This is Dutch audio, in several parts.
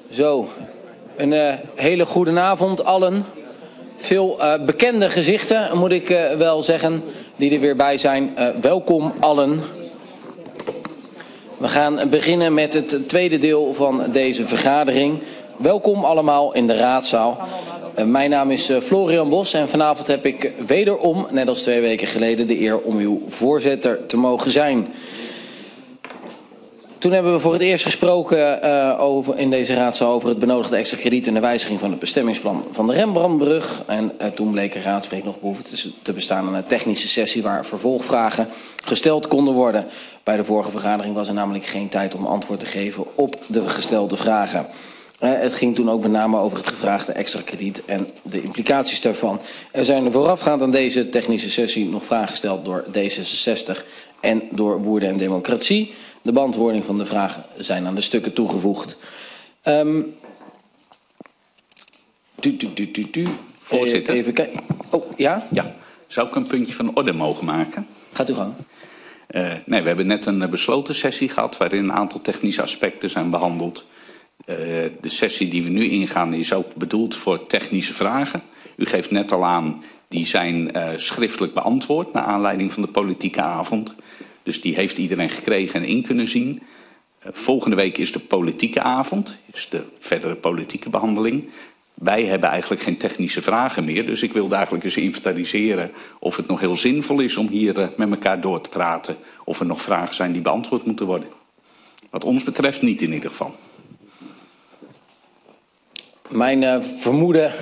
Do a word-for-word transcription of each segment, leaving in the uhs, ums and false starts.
Zo, een uh, hele goede avond allen. Veel uh, bekende gezichten, moet ik uh, wel zeggen, die er weer bij zijn. Uh, welkom allen. We gaan beginnen met het tweede deel van deze vergadering. Welkom allemaal in de raadzaal. Uh, mijn naam is uh, Florian Bos en vanavond heb ik wederom, net als twee weken geleden, de eer om uw voorzitter te mogen zijn. Toen hebben we voor het eerst gesproken uh, over, in deze raadzaal over het benodigde extra krediet en de wijziging van het bestemmingsplan van de Rembrandtbrug. En uh, toen bleek er raadspreek nog behoefte te bestaan aan een technische sessie waar vervolgvragen gesteld konden worden. Bij de vorige vergadering was er namelijk geen tijd om antwoord te geven op de gestelde vragen. Uh, het ging toen ook met name over het gevraagde extra krediet en de implicaties daarvan. Er zijn voorafgaand aan deze technische sessie nog vragen gesteld door D zesenzestig en door Woerden en Democratie. De beantwoording van de vragen zijn aan de stukken toegevoegd. Um, tu, tu, tu, tu, tu. Voorzitter. Even kijken. Oh, ja? Ja. Zou ik een puntje van orde mogen maken? Gaat u gang. Uh, nee, we hebben net een uh, besloten sessie gehad waarin een aantal technische aspecten zijn behandeld. Uh, de sessie die we nu ingaan is ook bedoeld voor technische vragen. U geeft net al aan, die zijn uh, schriftelijk beantwoord naar aanleiding van de politieke avond. Dus die heeft iedereen gekregen en in kunnen zien. Uh, volgende week is de politieke avond, is de verdere politieke behandeling. Wij hebben eigenlijk geen technische vragen meer, dus ik wilde eigenlijk eens inventariseren of het nog heel zinvol is om hier uh, met elkaar door te praten. Of er nog vragen zijn die beantwoord moeten worden. Wat ons betreft niet in ieder geval. Mijn uh, vermoeden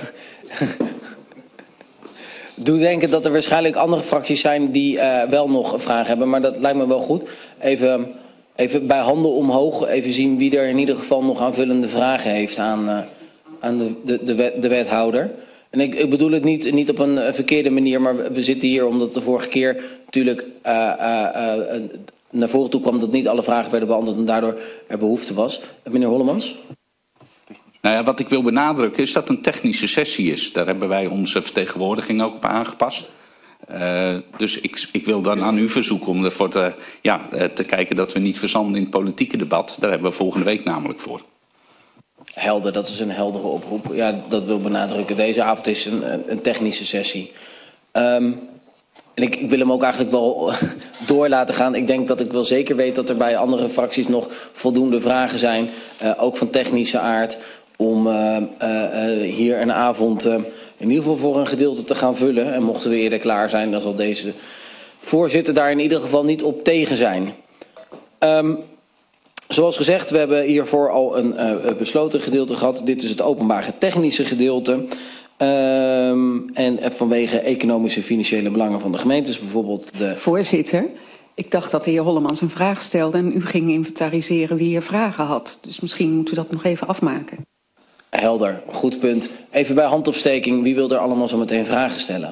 doet denken dat er waarschijnlijk andere fracties zijn die uh, wel nog vragen hebben. Maar dat lijkt me wel goed. Even, even bij handen omhoog, even zien wie er in ieder geval nog aanvullende vragen heeft aan, uh, aan de, de, de, wet, de wethouder. En ik, ik bedoel het niet, niet op een verkeerde manier, maar we zitten hier omdat de vorige keer natuurlijk uh, uh, uh, naar voren toe kwam dat niet alle vragen werden beantwoord en daardoor er behoefte was. Meneer Hollemans? Nou ja, wat ik wil benadrukken is dat het een technische sessie is. Daar hebben wij onze vertegenwoordiging ook op aangepast. Uh, dus ik, ik wil dan aan u verzoeken om ervoor te, ja, te kijken dat we niet verzanden in het politieke debat. Daar hebben we volgende week namelijk voor. Helder, dat is een heldere oproep. Ja, dat wil benadrukken. Deze avond is een, een technische sessie. Um, en ik, ik wil hem ook eigenlijk wel door laten gaan. Ik denk dat ik wel zeker weet dat er bij andere fracties nog voldoende vragen zijn. Uh, ook van technische aard. Om uh, uh, uh, hier een avond uh, in ieder geval voor een gedeelte te gaan vullen. En mochten we eerder klaar zijn, dan zal deze voorzitter daar in ieder geval niet op tegen zijn. Um, zoals gezegd, we hebben hiervoor al een uh, besloten gedeelte gehad. Dit is het openbare technische gedeelte. Um, en vanwege economische en financiële belangen van de gemeentes, bijvoorbeeld de... Voorzitter, ik dacht dat de heer Hollemans een vraag stelde en u ging inventariseren wie er vragen had. Dus misschien moet u dat nog even afmaken. Helder, goed punt. Even bij handopsteking, wie wil er allemaal zo meteen vragen stellen?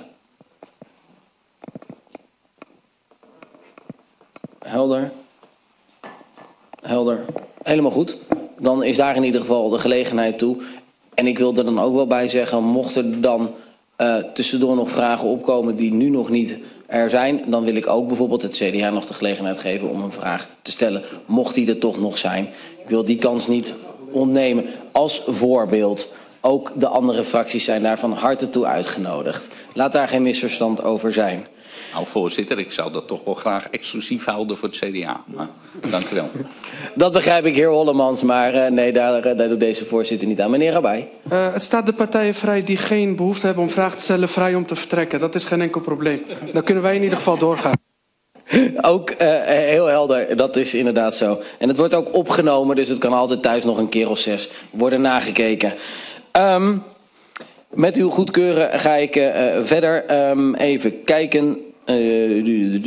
Helder. Helder. Helemaal goed. Dan is daar in ieder geval de gelegenheid toe. En ik wil er dan ook wel bij zeggen, mochten er dan uh, tussendoor nog vragen opkomen die nu nog niet er zijn, dan wil ik ook bijvoorbeeld het C D A nog de gelegenheid geven om een vraag te stellen, mocht die er toch nog zijn. Ik wil die kans niet ontnemen. Als voorbeeld, ook de andere fracties zijn daar van harte toe uitgenodigd. Laat daar geen misverstand over zijn. Nou, voorzitter, ik zou dat toch wel graag exclusief houden voor het C D A. Maar dank u wel. Dat begrijp ik, heer Hollemans, maar uh, nee, daar, uh, daar doet deze voorzitter niet aan. Meneer Rabay. Uh, het staat de partijen vrij die geen behoefte hebben om vragen te stellen vrij om te vertrekken. Dat is geen enkel probleem. Dan kunnen wij in ieder geval doorgaan. Ook uh, heel helder, dat is inderdaad zo. En het wordt ook opgenomen, dus het kan altijd thuis nog een keer of zes worden nagekeken. Um, met uw goedkeuren ga ik uh, verder um, even kijken. Uh,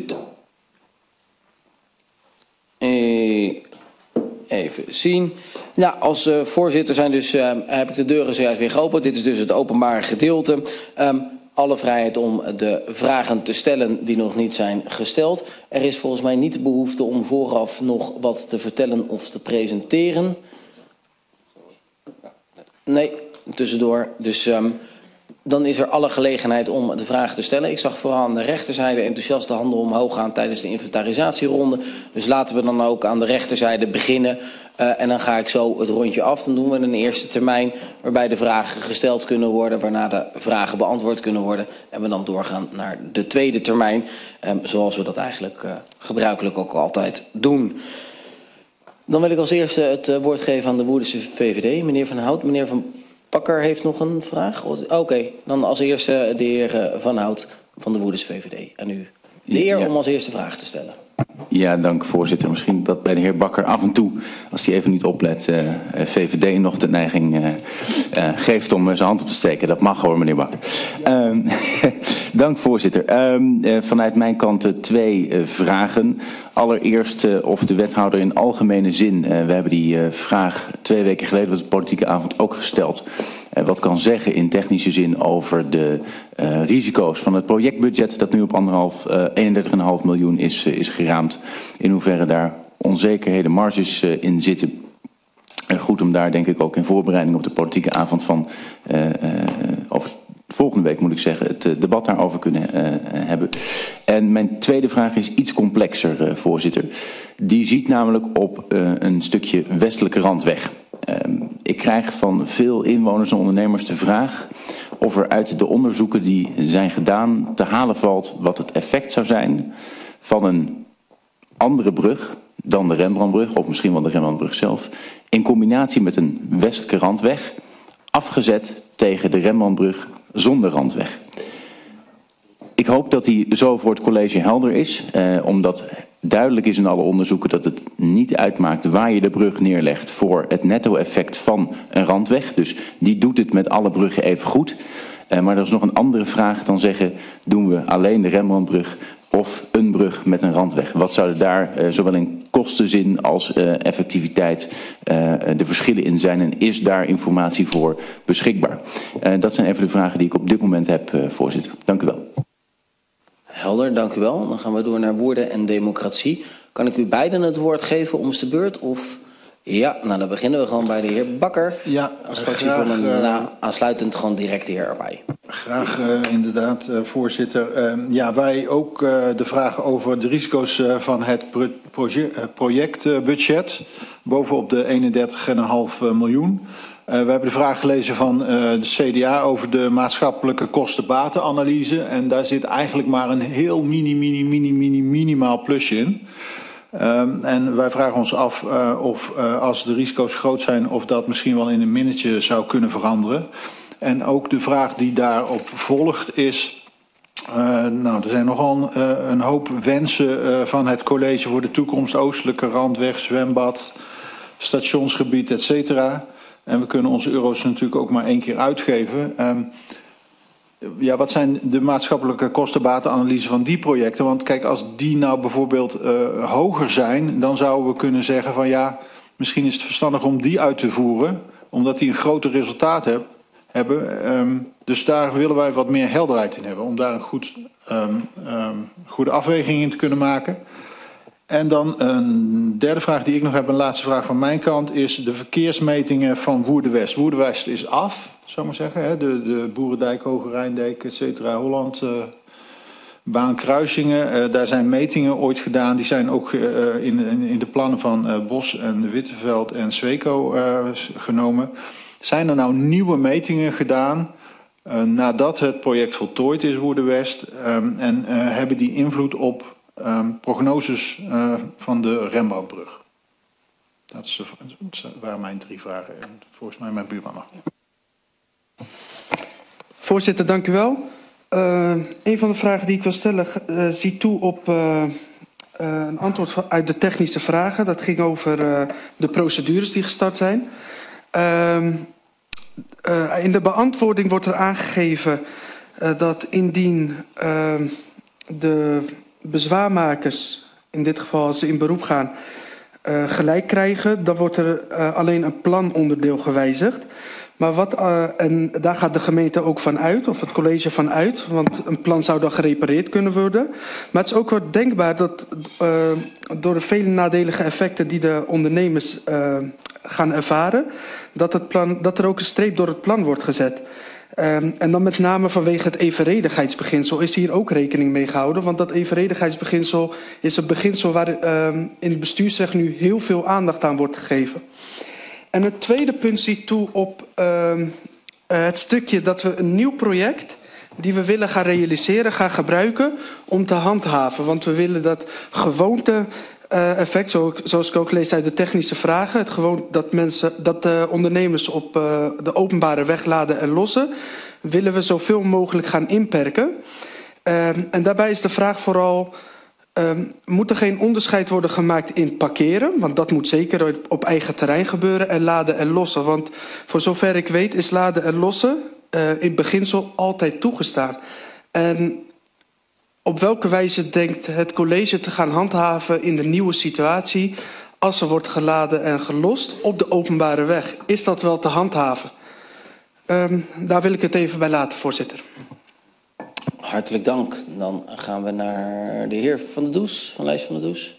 even zien. Nou, als uh, voorzitter zijn dus, uh, heb ik de deuren zojuist weer geopend. Dit is dus het openbare gedeelte. Um, alle vrijheid om de vragen te stellen die nog niet zijn gesteld. Er is volgens mij niet de behoefte om vooraf nog wat te vertellen of te presenteren. Nee, tussendoor. Dus um, dan is er alle gelegenheid om de vragen te stellen. Ik zag vooral aan de rechterzijde enthousiast de handen omhoog gaan tijdens de inventarisatieronde. Dus laten we dan ook aan de rechterzijde beginnen. Uh, en dan ga ik zo het rondje af. Dan doen we een eerste termijn waarbij de vragen gesteld kunnen worden, waarna de vragen beantwoord kunnen worden. En we dan doorgaan naar de tweede termijn, um, zoals we dat eigenlijk uh, gebruikelijk ook altijd doen. Dan wil ik als eerste het uh, woord geven aan de Woerdense V V D. Meneer Van Hout, meneer Van Pakker heeft nog een vraag? Oké, okay, dan als eerste de heer Van Hout van de Woerdense V V D. En u de eer ja. om als eerste vraag te stellen. Ja, dank voorzitter. Misschien dat bij de heer Bakker af en toe, als hij even niet oplet, uh, V V D nog de neiging uh, uh, geeft om uh, zijn hand op te steken. Dat mag hoor, meneer Bakker. Uh, dank voorzitter. Uh, uh, vanuit mijn kant uh, twee uh, vragen. Allereerst uh, of de wethouder in algemene zin, uh, we hebben die uh, vraag twee weken geleden op de politieke avond ook gesteld, uh, wat kan zeggen in technische zin over de uh, risico's van het projectbudget dat nu op anderhalf, uh, eenendertig komma vijf miljoen is, uh, is geraamd. In hoeverre daar onzekerheden, marges uh, in zitten. Uh, goed om daar denk ik ook in voorbereiding op de politieke avond van uh, uh, over volgende week moet ik zeggen, het debat daarover kunnen uh, hebben. En mijn tweede vraag is iets complexer, uh, voorzitter. Die ziet namelijk op uh, een stukje westelijke randweg. Uh, ik krijg van veel inwoners en ondernemers de vraag of er uit de onderzoeken die zijn gedaan te halen valt wat het effect zou zijn van een andere brug dan de Rembrandtbrug, of misschien wel de Rembrandtbrug zelf, in combinatie met een westelijke randweg, afgezet tegen de Rembrandtbrug zonder randweg. Ik hoop dat die zo voor het college helder is, eh, omdat duidelijk is in alle onderzoeken dat het niet uitmaakt waar je de brug neerlegt voor het netto-effect van een randweg. Dus die doet het met alle bruggen even goed. Eh, maar er is nog een andere vraag dan zeggen, doen we alleen de Rembrandtbrug of een brug met een randweg? Wat zouden daar uh, zowel in kostenzin als uh, effectiviteit uh, de verschillen in zijn? En is daar informatie voor beschikbaar? Uh, dat zijn even de vragen die ik op dit moment heb, uh, voorzitter. Dank u wel. Helder, dank u wel. Dan gaan we door naar woorden en democratie. Kan ik u beiden het woord geven om de beurt? Of... Ja, nou dan beginnen we gewoon bij de heer Bakker. Ja, als fractievoorzitter, uh, daarna aansluitend gewoon direct de heer erbij. Graag uh, inderdaad, uh, voorzitter. Uh, ja, wij ook uh, de vraag over de risico's uh, van het proje uh, projectbudget. Uh, bovenop de eenendertig komma vijf miljoen. Uh, we hebben de vraag gelezen van uh, de C D A over de maatschappelijke kosten-batenanalyse. En daar zit eigenlijk maar een heel mini, mini, mini, mini, minimaal plusje in. Um, en wij vragen ons af uh, of uh, als de risico's groot zijn of dat misschien wel in een minnetje zou kunnen veranderen. En ook de vraag die daarop volgt is, uh, nou er zijn nogal uh, een hoop wensen uh, van het college voor de toekomst. Oostelijke randweg, zwembad, stationsgebied, et cetera. En we kunnen onze euro's natuurlijk ook maar één keer uitgeven. Um, Ja, wat zijn de maatschappelijke kostenbatenanalyse van die projecten? Want kijk, als die nou bijvoorbeeld uh, hoger zijn, dan zouden we kunnen zeggen van ja, misschien is het verstandig om die uit te voeren, omdat die een groter resultaat heb, hebben. Um, dus daar willen wij wat meer helderheid in hebben, om daar een goed, um, um, goede afweging in te kunnen maken. En dan een derde vraag die ik nog heb, een laatste vraag van mijn kant, is de verkeersmetingen van Woerden-West. Woerden-West is af, zou ik maar zeggen. Hè? De, de Boerendijk, Hoge Rijndijk, et cetera, Holland, uh, baankruisingen. Uh, daar zijn metingen ooit gedaan. Die zijn ook uh, in, in, in de plannen van uh, Bos en Witteveld en Sweco uh, genomen. Zijn er nou nieuwe metingen gedaan uh, nadat het project voltooid is, Woerden-West? Um, en uh, hebben die invloed op Um, prognoses uh, van de Rembrandtbrug? Dat, is de, dat waren mijn drie vragen. En volgens mij mijn buurman nog. Voorzitter, dank u wel. Uh, een van de vragen die ik wil stellen uh, ziet toe op uh, uh, een antwoord uit de technische vragen. Dat ging over uh, de procedures die gestart zijn. Uh, uh, in de beantwoording wordt er aangegeven uh, dat indien uh, de bezwaarmakers, in dit geval als ze in beroep gaan, uh, gelijk krijgen, dan wordt er uh, alleen een planonderdeel gewijzigd. Maar wat, uh, en daar gaat de gemeente ook van uit, of het college van uit, want een plan zou dan gerepareerd kunnen worden. Maar het is ook wel denkbaar dat uh, door de vele nadelige effecten die de ondernemers uh, gaan ervaren, dat, het plan, dat er ook een streep door het plan wordt gezet. Um, en dan met name vanwege het evenredigheidsbeginsel is hier ook rekening mee gehouden. Want dat evenredigheidsbeginsel is een beginsel waar um, in het bestuursrecht nu heel veel aandacht aan wordt gegeven. En het tweede punt ziet toe op um, uh, het stukje dat we een nieuw project die we willen gaan realiseren, gaan gebruiken om te handhaven. Want we willen dat gewoonte uh, effect, zo, zoals ik ook lees uit de technische vragen, het gewoon dat mensen, dat de ondernemers op uh, de openbare weg laden en lossen, willen we zoveel mogelijk gaan inperken. Uh, en daarbij is de vraag vooral, uh, moet er geen onderscheid worden gemaakt in parkeren? Want dat moet zeker op eigen terrein gebeuren, en laden en lossen. Want voor zover ik weet is laden en lossen uh, in beginsel altijd toegestaan. En op welke wijze denkt het college te gaan handhaven in de nieuwe situatie als er wordt geladen en gelost op de openbare weg? Is dat wel te handhaven? Um, daar wil ik het even bij laten, voorzitter. Hartelijk dank. Dan gaan we naar de heer Van der Does, van Lijst van der Does.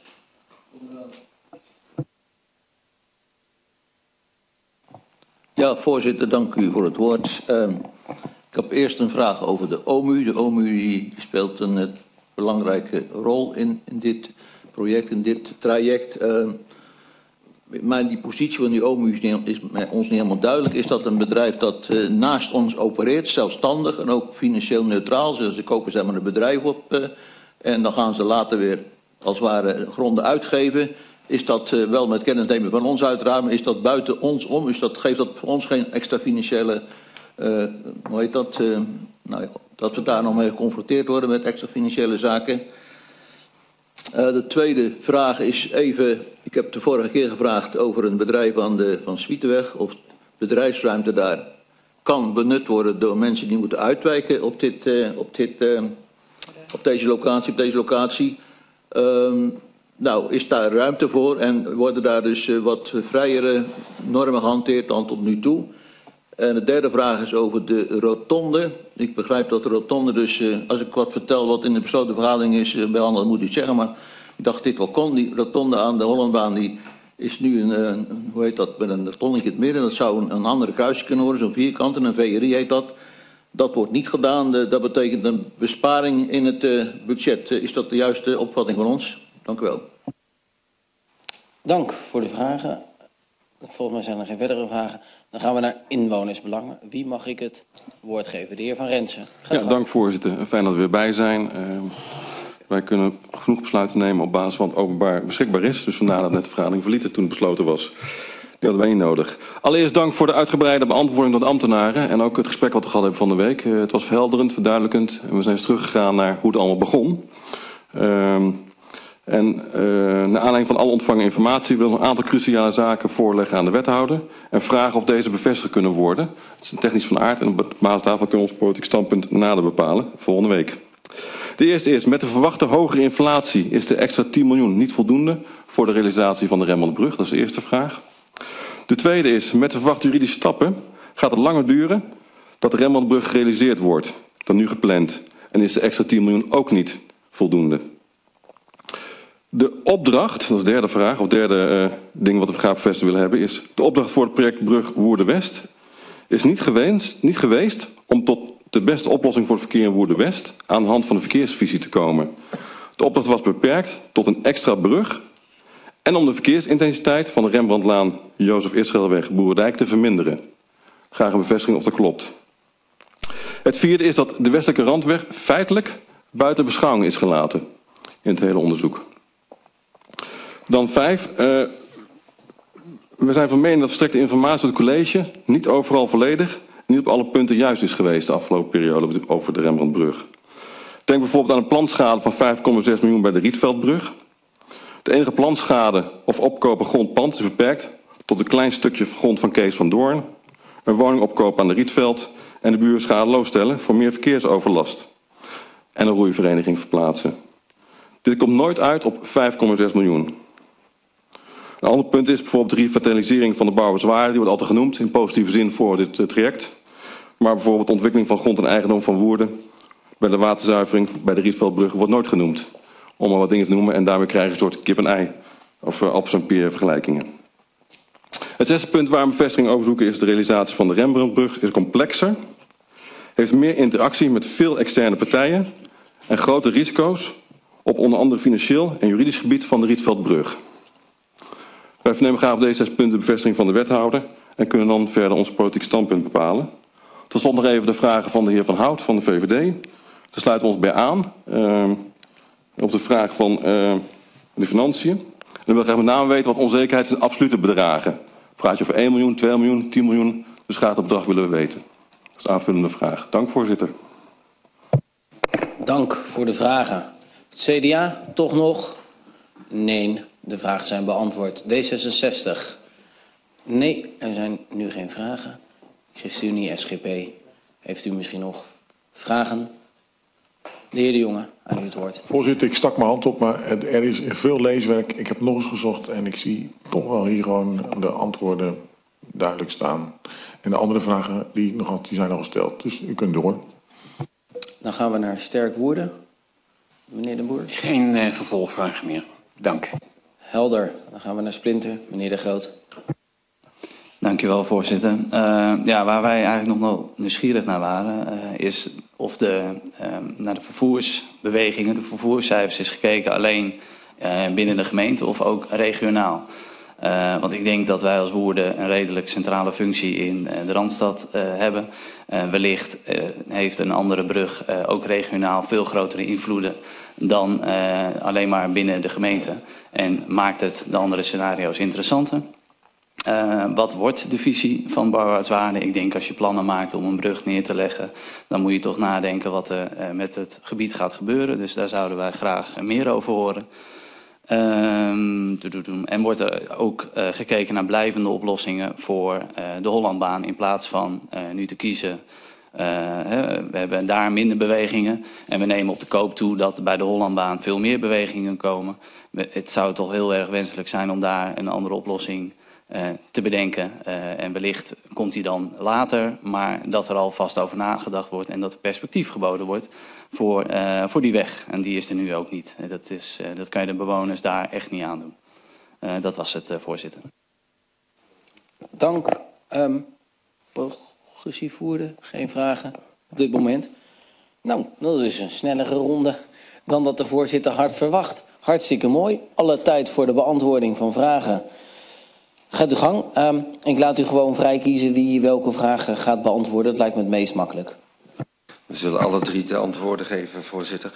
Ja, voorzitter, dank u voor het woord. Uh, ik heb eerst een vraag over de O M U. De O M U die speelt een uh, belangrijke rol in, in dit project, in dit traject. Uh, maar die positie van die O M U is, niet, is ons niet helemaal duidelijk. Is dat een bedrijf dat uh, naast ons opereert, zelfstandig en ook financieel neutraal? Dus ze kopen zeg maar een bedrijf op uh, en dan gaan ze later weer als het ware gronden uitgeven. Is dat uh, wel met kennis nemen van ons uiteraard, maar is dat buiten ons om? Is dat, geeft dat voor ons geen extra financiële, uh, hoe heet dat, uh, nou, dat we daar nog mee geconfronteerd worden met extra financiële zaken? Uh, de tweede vraag is even, ik heb de vorige keer gevraagd over een bedrijf aan de Van Swieteweg, of bedrijfsruimte daar kan benut worden door mensen die moeten uitwijken op, dit, uh, op, dit, uh, op deze locatie. Op deze locatie. Uh, Nou, is daar ruimte voor en worden daar dus uh, wat vrijere normen gehanteerd dan tot nu toe? En de derde vraag is over de rotonde. Ik begrijp dat de rotonde dus, uh, als ik wat vertel wat in de besloten vergadering is uh, behandeld, moet ik zeggen, maar ik dacht dit wel kon. Die rotonde aan de Hollandbaan die is nu een, een hoe heet dat, met een stonnetje in het midden. Dat zou een, een andere kruisje kunnen worden, zo'n vierkant, en een V R I heet dat. Dat wordt niet gedaan. De, dat betekent een besparing in het uh, budget. Uh, is dat de juiste opvatting van ons? Dank u wel. Dank voor de vragen. Volgens mij zijn er geen verdere vragen. Dan gaan we naar inwonersbelangen. Wie mag ik het woord geven? De heer Van Rensen. Ja, dank voorzitter. Fijn dat we weer bij zijn. Uh, wij kunnen genoeg besluiten nemen op basis van het openbaar beschikbaar is. Dus vandaar dat net de vergadering verlieten toen het besloten was. Die hadden wij niet nodig. Allereerst dank voor de uitgebreide beantwoording door de ambtenaren. En ook het gesprek wat we gehad hebben van de week. Uh, het was verhelderend, verduidelijkend. En we zijn eens teruggegaan naar hoe het allemaal begon. Uh, En uh, naar aanleiding van alle ontvangen informatie wil ik nog een aantal cruciale zaken voorleggen aan de wethouder. En vragen of deze bevestigd kunnen worden. Het is technisch van aard en op basis daarvan kunnen we ons politiek standpunt nader bepalen volgende week. De eerste is, met de verwachte hogere inflatie is de extra tien miljoen niet voldoende voor de realisatie van de Rembrandtbrug. Dat is de eerste vraag. De tweede is, met de verwachte juridische stappen gaat het langer duren dat de Rembrandtbrug gerealiseerd wordt dan nu gepland. En is de extra tien miljoen ook niet voldoende. De opdracht, dat is de derde vraag, of derde uh, ding wat we graag bevestigd willen hebben, is de opdracht voor het project Brug Woerden-West is niet geweest, niet geweest om tot de beste oplossing voor het verkeer in Woerden-West aan de hand van de verkeersvisie te komen. De opdracht was beperkt tot een extra brug en om de verkeersintensiteit van de Rembrandtlaan, Jozef Israëlweg, Boerendijk te verminderen. Graag een bevestiging of dat klopt. Het vierde is dat de westelijke randweg feitelijk buiten beschouwing is gelaten in het hele onderzoek. Dan vijf. Uh, we zijn van mening dat verstrekte informatie door het college niet overal volledig, niet op alle punten juist is geweest de afgelopen periode over de Rembrandtbrug. Denk bijvoorbeeld aan een planschade van vijf komma zes miljoen bij de Rietveldbrug. De enige planschade of opkopen grondpand is beperkt tot een klein stukje grond van Kees van Doorn. Een woning opkopen aan de Rietveld en de buren schadeloos stellen voor meer verkeersoverlast. En een roeivereniging verplaatsen. Dit komt nooit uit op vijf komma zes miljoen. Een ander punt is bijvoorbeeld de revitalisering van de Bouwerswaarde. Die wordt altijd genoemd in positieve zin voor dit uh, traject. Maar bijvoorbeeld de ontwikkeling van grond en eigendom van Woerden bij de waterzuivering bij de Rietveldbrug wordt nooit genoemd. Om maar wat dingen te noemen en daarmee krijgen we een soort kip en ei of uh, appels en peer vergelijkingen. Het zesde punt waar we een bevestiging over zoeken is de realisatie van de Rembrandtbrug is complexer heeft meer interactie met veel externe partijen en grote risico's op onder andere financieel en juridisch gebied van de Rietveldbrug. Wij vernemen graag op deze zes punten de bevestiging van de wethouder en kunnen dan verder ons politiek standpunt bepalen. Tot slot nog even de vragen van de heer Van Hout van de V V D. Daar sluiten we ons bij aan. Uh, op de vraag van uh, de financiën. En dan wil ik graag met name weten wat onzekerheid is in absolute bedragen. Praat je over één miljoen, twee miljoen, tien miljoen? Dus graag het bedrag willen we weten. Dat is een aanvullende vraag. Dank, voorzitter. Dank voor de vragen. Het C D A, toch nog? Nee, de vragen zijn beantwoord. D zesenzestig. Nee, er zijn nu geen vragen. ChristenUnie, S G P. Heeft u misschien nog vragen? De heer De Jonge, aan u het woord. Voorzitter, ik stak mijn hand op, maar er is veel leeswerk. Ik heb nog eens gezocht en ik zie toch wel hier gewoon de antwoorden duidelijk staan. En de andere vragen die ik nog had, die zijn al gesteld. Dus u kunt door. Dan gaan we naar Sterk Woerden. Meneer De Boer. Geen uh, vervolgvragen meer. Dank. Helder. Dan gaan we naar Splinter. Meneer De Groot. Dank u wel, voorzitter. Uh, ja, waar wij eigenlijk nog wel nieuwsgierig naar waren, uh, is of de, uh, naar de vervoersbewegingen, de vervoerscijfers is gekeken alleen uh, binnen de gemeente of ook regionaal. Uh, want ik denk dat wij als Woerden een redelijk centrale functie in uh, de Randstad uh, hebben. Uh, wellicht uh, heeft een andere brug uh, ook regionaal veel grotere invloeden dan uh, alleen maar binnen de gemeente. En maakt het de andere scenario's interessanter. Uh, wat wordt de visie van Barwaartswaarden? Ik denk als je plannen maakt om een brug neer te leggen, dan moet je toch nadenken wat er uh, met het gebied gaat gebeuren. Dus daar zouden wij graag meer over horen. Uh, en wordt er ook uh, gekeken naar blijvende oplossingen voor uh, de Hollandbaan in plaats van uh, nu te kiezen. Uh, hè, we hebben daar minder bewegingen en we nemen op de koop toe dat bij de Hollandbaan veel meer bewegingen komen. Het zou toch heel erg wenselijk zijn om daar een andere oplossing Uh, te bedenken. Uh, en wellicht komt die dan later, maar dat er alvast over nagedacht wordt en dat er perspectief geboden wordt voor, uh, voor die weg. En die is er nu ook niet. Uh, dat, is, uh, dat kan je de bewoners daar echt niet aandoen. Uh, dat was het, uh, voorzitter. Dank. Um, progressief Woerden, geen vragen op dit moment. Nou, dat is een snellere ronde dan dat de voorzitter had verwacht. Hartstikke mooi. Alle tijd voor de beantwoording van vragen. Gaat uw gang. Um, ik laat u gewoon vrij kiezen wie welke vragen gaat beantwoorden. Dat lijkt me het meest makkelijk. We zullen alle drie de antwoorden geven, voorzitter.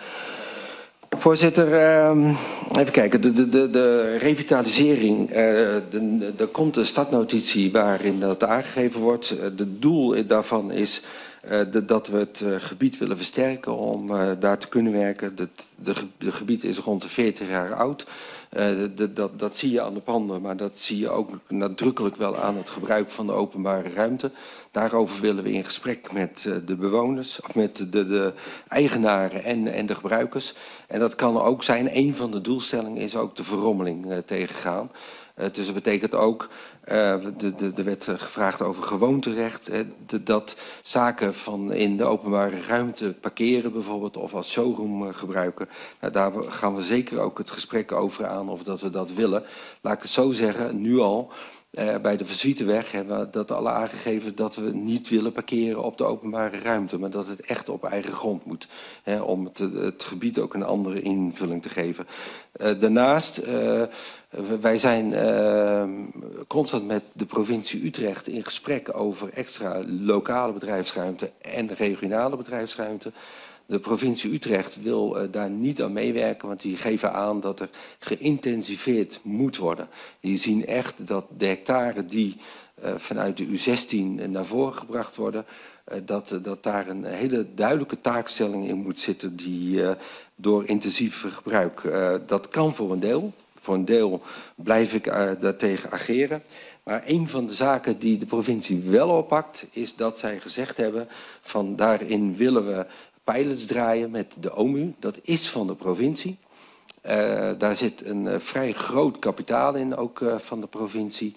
Voorzitter, um, even kijken. De, de, de, de revitalisering. Uh, er komt een startnotitie waarin dat aangegeven wordt. Het doel daarvan is uh, de, dat we het uh, gebied willen versterken om uh, daar te kunnen werken. Het de, de gebied is rond de veertig jaar oud. Uh, de, dat, dat zie je aan de panden, maar dat zie je ook nadrukkelijk wel aan het gebruik van de openbare ruimte. Daarover willen we in gesprek met uh, de bewoners, of met de, de eigenaren en, en de gebruikers. En dat kan ook zijn, een van de doelstellingen is ook de verrommeling uh, tegengaan. Uh, dus dat betekent ook, uh, de, de, de werd gevraagd over gewoonterecht, uh, de, dat zaken van in de openbare ruimte parkeren bijvoorbeeld of als showroom uh, gebruiken. Nou, daar gaan we zeker ook het gesprek over aan of dat we dat willen. Laat ik het zo zeggen, nu al. Uh, bij de Verzwietenweg hebben we dat al aangegeven dat we niet willen parkeren op de openbare ruimte, maar dat het echt op eigen grond moet, hè, om het, het gebied ook een andere invulling te geven. Uh, daarnaast, uh, wij zijn uh, constant met de provincie Utrecht in gesprek over extra lokale bedrijfsruimte en regionale bedrijfsruimte. De provincie Utrecht wil uh, daar niet aan meewerken, want die geven aan dat er geïntensiveerd moet worden. Die zien echt dat de hectare die uh, vanuit de U zestien naar voren gebracht worden, uh, dat, uh, dat daar een hele duidelijke taakstelling in moet zitten die uh, door intensief gebruik. Uh, dat kan voor een deel. Voor een deel blijf ik uh, daartegen ageren. Maar een van de zaken die de provincie wel oppakt, is dat zij gezegd hebben van daarin willen we pilots draaien met de O M U. Dat is van de provincie. Uh, daar zit een uh, vrij groot kapitaal in, ook uh, van de provincie.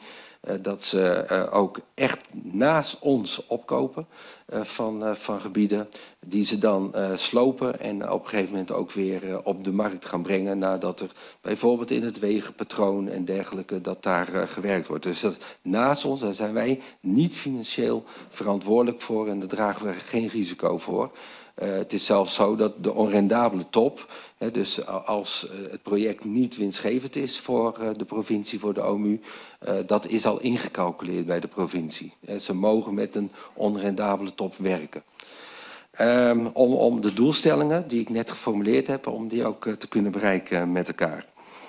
Uh, dat ze uh, ook echt naast ons opkopen uh, van, uh, van gebieden die ze dan uh, slopen en op een gegeven moment ook weer uh, op de markt gaan brengen nadat er bijvoorbeeld in het wegenpatroon en dergelijke dat daar uh, gewerkt wordt. Dus dat naast ons, daar zijn wij niet financieel verantwoordelijk voor en daar dragen we geen risico voor. Uh, het is zelfs zo dat de onrendabele top, hè, dus als uh, het project niet winstgevend is voor uh, de provincie, voor de O M U, uh, dat is al ingecalculeerd bij de provincie. Uh, ze mogen met een onrendabele top werken. Um, om, om de doelstellingen die ik net geformuleerd heb, om die ook uh, te kunnen bereiken met elkaar.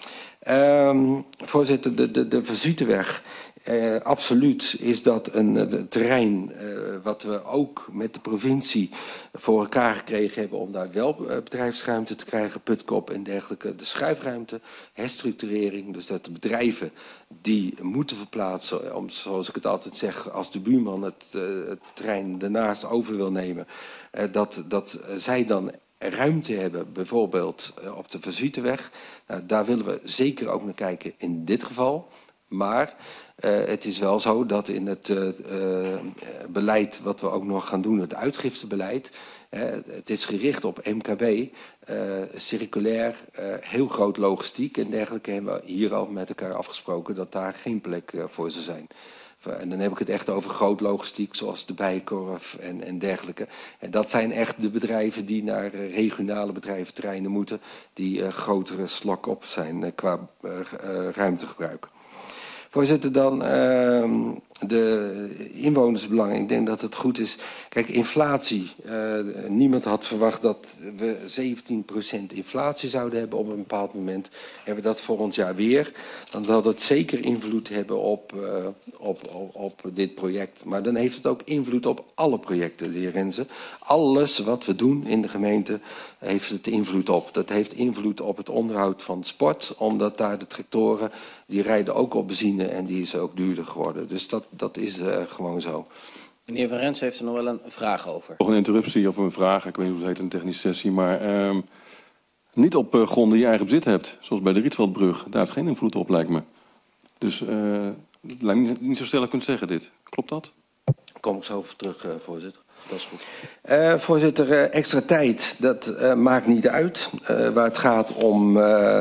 Um, voorzitter, de, de, de Verzutenweg. Uh, absoluut is dat een uh, terrein uh, wat we ook met de provincie voor elkaar gekregen hebben om daar wel uh, bedrijfsruimte te krijgen, putkop en dergelijke. De schuifruimte, herstructurering, dus dat de bedrijven die moeten verplaatsen, om, zoals ik het altijd zeg, als de buurman het, uh, het terrein daarnaast over wil nemen, uh, dat, dat zij dan ruimte hebben, bijvoorbeeld uh, op de Verzutenweg. Nou, daar willen we zeker ook naar kijken in dit geval. Maar uh, het is wel zo dat in het uh, uh, beleid wat we ook nog gaan doen, het uitgiftebeleid, uh, het is gericht op M K B, uh, circulair, uh, heel groot logistiek en dergelijke hebben we hier al met elkaar afgesproken dat daar geen plek uh, voor zou zijn. En dan heb ik het echt over groot logistiek, zoals de Bijenkorf en, en dergelijke. En dat zijn echt de bedrijven die naar uh, regionale bedrijventerreinen moeten, die uh, grotere slok op zijn uh, qua uh, uh, ruimtegebruik. Voorzitter, dan uh, de inwonersbelangen. Ik denk dat het goed is. Kijk, inflatie. Uh, niemand had verwacht dat we zeventien procent inflatie zouden hebben op een bepaald moment. Hebben we dat volgend jaar weer. Dan zal dat zeker invloed hebben op, uh, op, op, op dit project. Maar dan heeft het ook invloed op alle projecten, de heer Renze. Alles wat we doen in de gemeente heeft het invloed op. Dat heeft invloed op het onderhoud van sport. Omdat daar de tractoren, die rijden ook op benzine en die is ook duurder geworden. Dus dat, dat is uh, gewoon zo. Meneer Van Rens heeft er nog wel een vraag over. Nog een interruptie of een vraag, ik weet niet hoe het heet in de technische sessie, maar uh, niet op uh, gronden die je eigen bezit hebt, zoals bij de Rietveldbrug. Daar heeft geen invloed op, lijkt me. Dus uh, het lijkt me niet zo stellig kunt zeggen dit. Klopt dat? Daar kom ik zo over terug, uh, voorzitter. Dat is goed. Uh, voorzitter, uh, extra tijd, dat uh, maakt niet uit. Uh, waar het gaat om uh,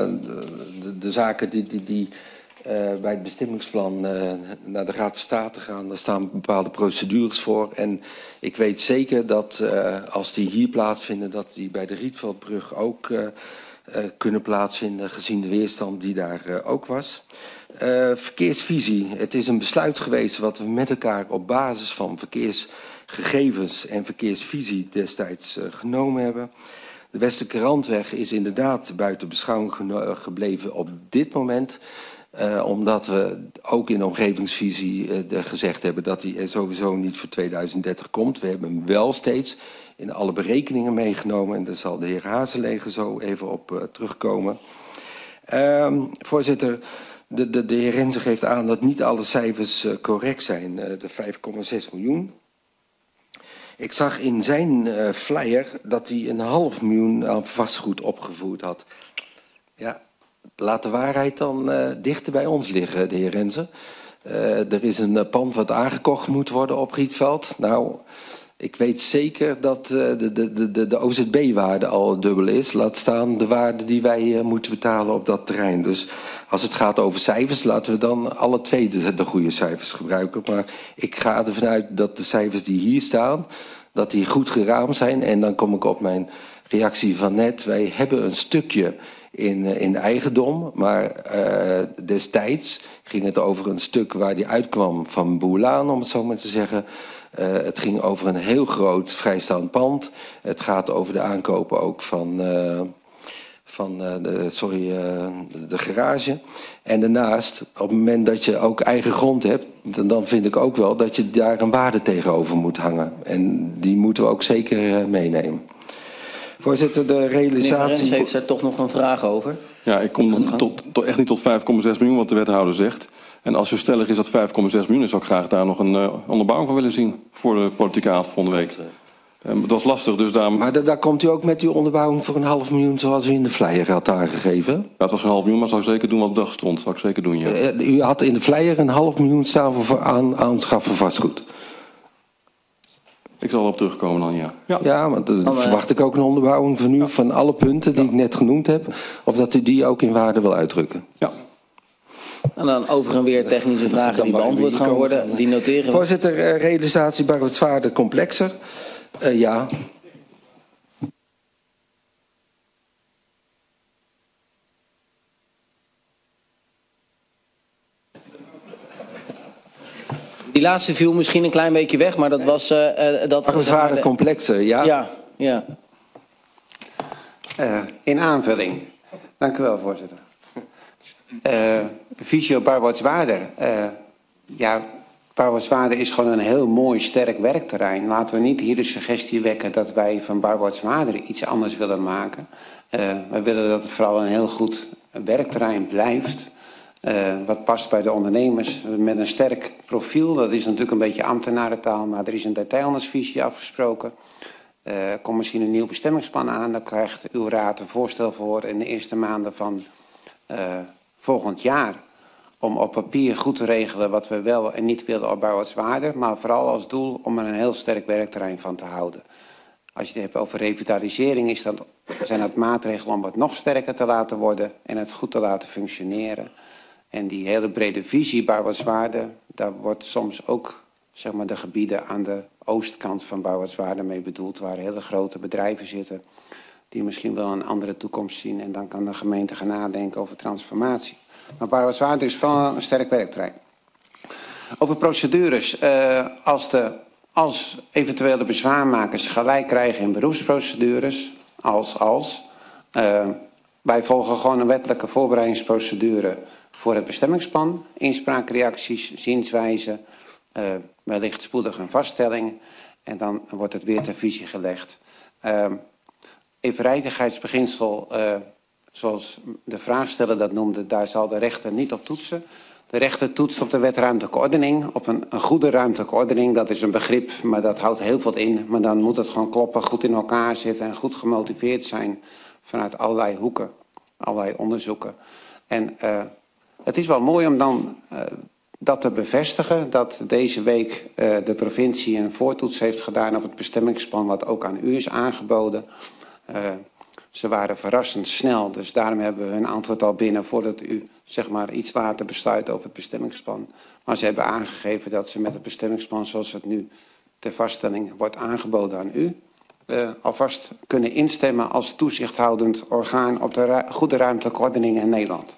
de, de zaken die... die, die Uh, bij het bestemmingsplan uh, naar de Raad van State gaan. Daar staan bepaalde procedures voor. En ik weet zeker dat uh, als die hier plaatsvinden, dat die bij de Rietveldbrug ook uh, uh, kunnen plaatsvinden, gezien de weerstand die daar uh, ook was. Uh, verkeersvisie. Het is een besluit geweest wat we met elkaar op basis van verkeersgegevens en verkeersvisie destijds uh, genomen hebben. De Westerkrantweg is inderdaad buiten beschouwing gebleven op dit moment. Uh, omdat we ook in de omgevingsvisie uh, de gezegd hebben dat die sowieso niet voor tweeduizend dertig komt. We hebben hem wel steeds in alle berekeningen meegenomen. En daar zal de heer Hazelegen zo even op uh, terugkomen. Uh, voorzitter, de, de, de heer Renze geeft aan dat niet alle cijfers uh, correct zijn. Uh, de vijf komma zes miljoen. Ik zag in zijn uh, flyer dat hij een half miljoen aan vastgoed opgevoerd had. Ja. Laat de waarheid dan uh, dichter bij ons liggen, de heer Renze. Uh, er is een uh, pand wat aangekocht moet worden op Rietveld. Nou, ik weet zeker dat uh, de, de, de, de O Z B-waarde al dubbel is. Laat staan de waarde die wij uh, moeten betalen op dat terrein. Dus als het gaat over cijfers, laten we dan alle twee de, de goede cijfers gebruiken. Maar ik ga ervan uit dat de cijfers die hier staan, dat die goed geraamd zijn. En dan kom ik op mijn reactie van net. Wij hebben een stukje in, in eigendom, maar uh, destijds ging het over een stuk waar die uitkwam van Boerlaan, om het zo maar te zeggen. Uh, het ging over een heel groot vrijstaand pand. Het gaat over de aankopen ook van, uh, van uh, de, sorry, uh, de garage. En daarnaast, op het moment dat je ook eigen grond hebt, dan, dan vind ik ook wel dat je daar een waarde tegenover moet hangen. En die moeten we ook zeker uh, meenemen. Voorzitter, de realisatie... Meneer Rens heeft er toch nog een vraag over. Ja, ik kom tot, tot, echt niet tot vijf komma zes miljoen, wat de wethouder zegt. En als u stellig is dat vijf komma zes miljoen is, zou ik graag daar nog een uh, onderbouwing van willen zien voor de politieke avond volgende week. Um, het was lastig, dus daarom... Maar da daar komt u ook met uw onderbouwing voor een half miljoen zoals u in de flyer had aangegeven? Ja, het was een half miljoen, maar zou ik zeker doen wat op de dag stond. Zou ik zeker doen, ja. Uh, u had in de flyer een half miljoen staan voor aan, aanschaffen vastgoed. Ik zal erop terugkomen dan, ja. Ja, ja maar dan uh, verwacht ik ook een onderbouwing van u ja. van alle punten die ja. ik net genoemd heb. Of dat u die ook in waarde wil uitdrukken. Ja. En dan over en weer technische vragen die beantwoord gaan worden. Die noteren we. Voorzitter, uh, realisatie Barwoutswaarder complexer. Uh, ja. Die laatste viel misschien een klein beetje weg, maar dat was... Uh, dat Barwoutswaarder complexer, ja. Ja, ja. Uh, in aanvulling. Dank u wel, voorzitter. Uh, Visio Barwoutswaarder. Uh, ja, Barwoutswaarder is gewoon een heel mooi, sterk werkterrein. Laten we niet hier de suggestie wekken dat wij van Barwoutswaarder iets anders willen maken. Uh, wij willen dat het vooral een heel goed werkterrein blijft. Uh, wat past bij de ondernemers met een sterk profiel. Dat is natuurlijk een beetje ambtenarentaal, maar er is een detailhandelsvisie afgesproken. Er uh, komt misschien een nieuw bestemmingsplan aan. Daar krijgt uw raad een voorstel voor in de eerste maanden van uh, volgend jaar. Om op papier goed te regelen wat we wel en niet willen op Barwoutswaarder. Maar vooral als doel om er een heel sterk werkterrein van te houden. Als je het hebt over revitalisering, is dat, zijn dat maatregelen om het nog sterker te laten worden en het goed te laten functioneren. En die hele brede visie Barwoutswaarder, daar wordt soms ook zeg maar, de gebieden aan de oostkant van Barwoutswaarder mee bedoeld, waar hele grote bedrijven zitten die misschien wel een andere toekomst zien. En dan kan de gemeente gaan nadenken over transformatie. Maar Barwoutswaarder is vooral een sterk werkterrein. Over procedures. Uh, als, de, als eventuele bezwaarmakers gelijk krijgen in beroepsprocedures, als als. Uh, wij volgen gewoon een wettelijke voorbereidingsprocedure voor het bestemmingsplan. Inspraakreacties, zienswijze, uh, wellicht spoedig een vaststelling. En dan wordt het weer ter visie gelegd. Uh, evenredigheidsbeginsel, uh, zoals de vraagsteller dat noemde, daar zal de rechter niet op toetsen. De rechter toetst op de wet ruimtelijke ordening, op een, een goede ruimtelijke ordening. Dat is een begrip, maar dat houdt heel veel in. Maar dan moet het gewoon kloppen, goed in elkaar zitten en goed gemotiveerd zijn vanuit allerlei hoeken, allerlei onderzoeken. En uh, het is wel mooi om dan uh, dat te bevestigen, dat deze week uh, de provincie een voortoets heeft gedaan op het bestemmingsplan wat ook aan u is aangeboden. Uh, ze waren verrassend snel, dus daarom hebben we hun antwoord al binnen voordat u zeg maar, iets later besluit over het bestemmingsplan. Maar ze hebben aangegeven dat ze met het bestemmingsplan zoals het nu ter vaststelling wordt aangeboden aan u, uh, alvast kunnen instemmen als toezichthoudend orgaan op de ru goede ruimtelijke ordening in Nederland.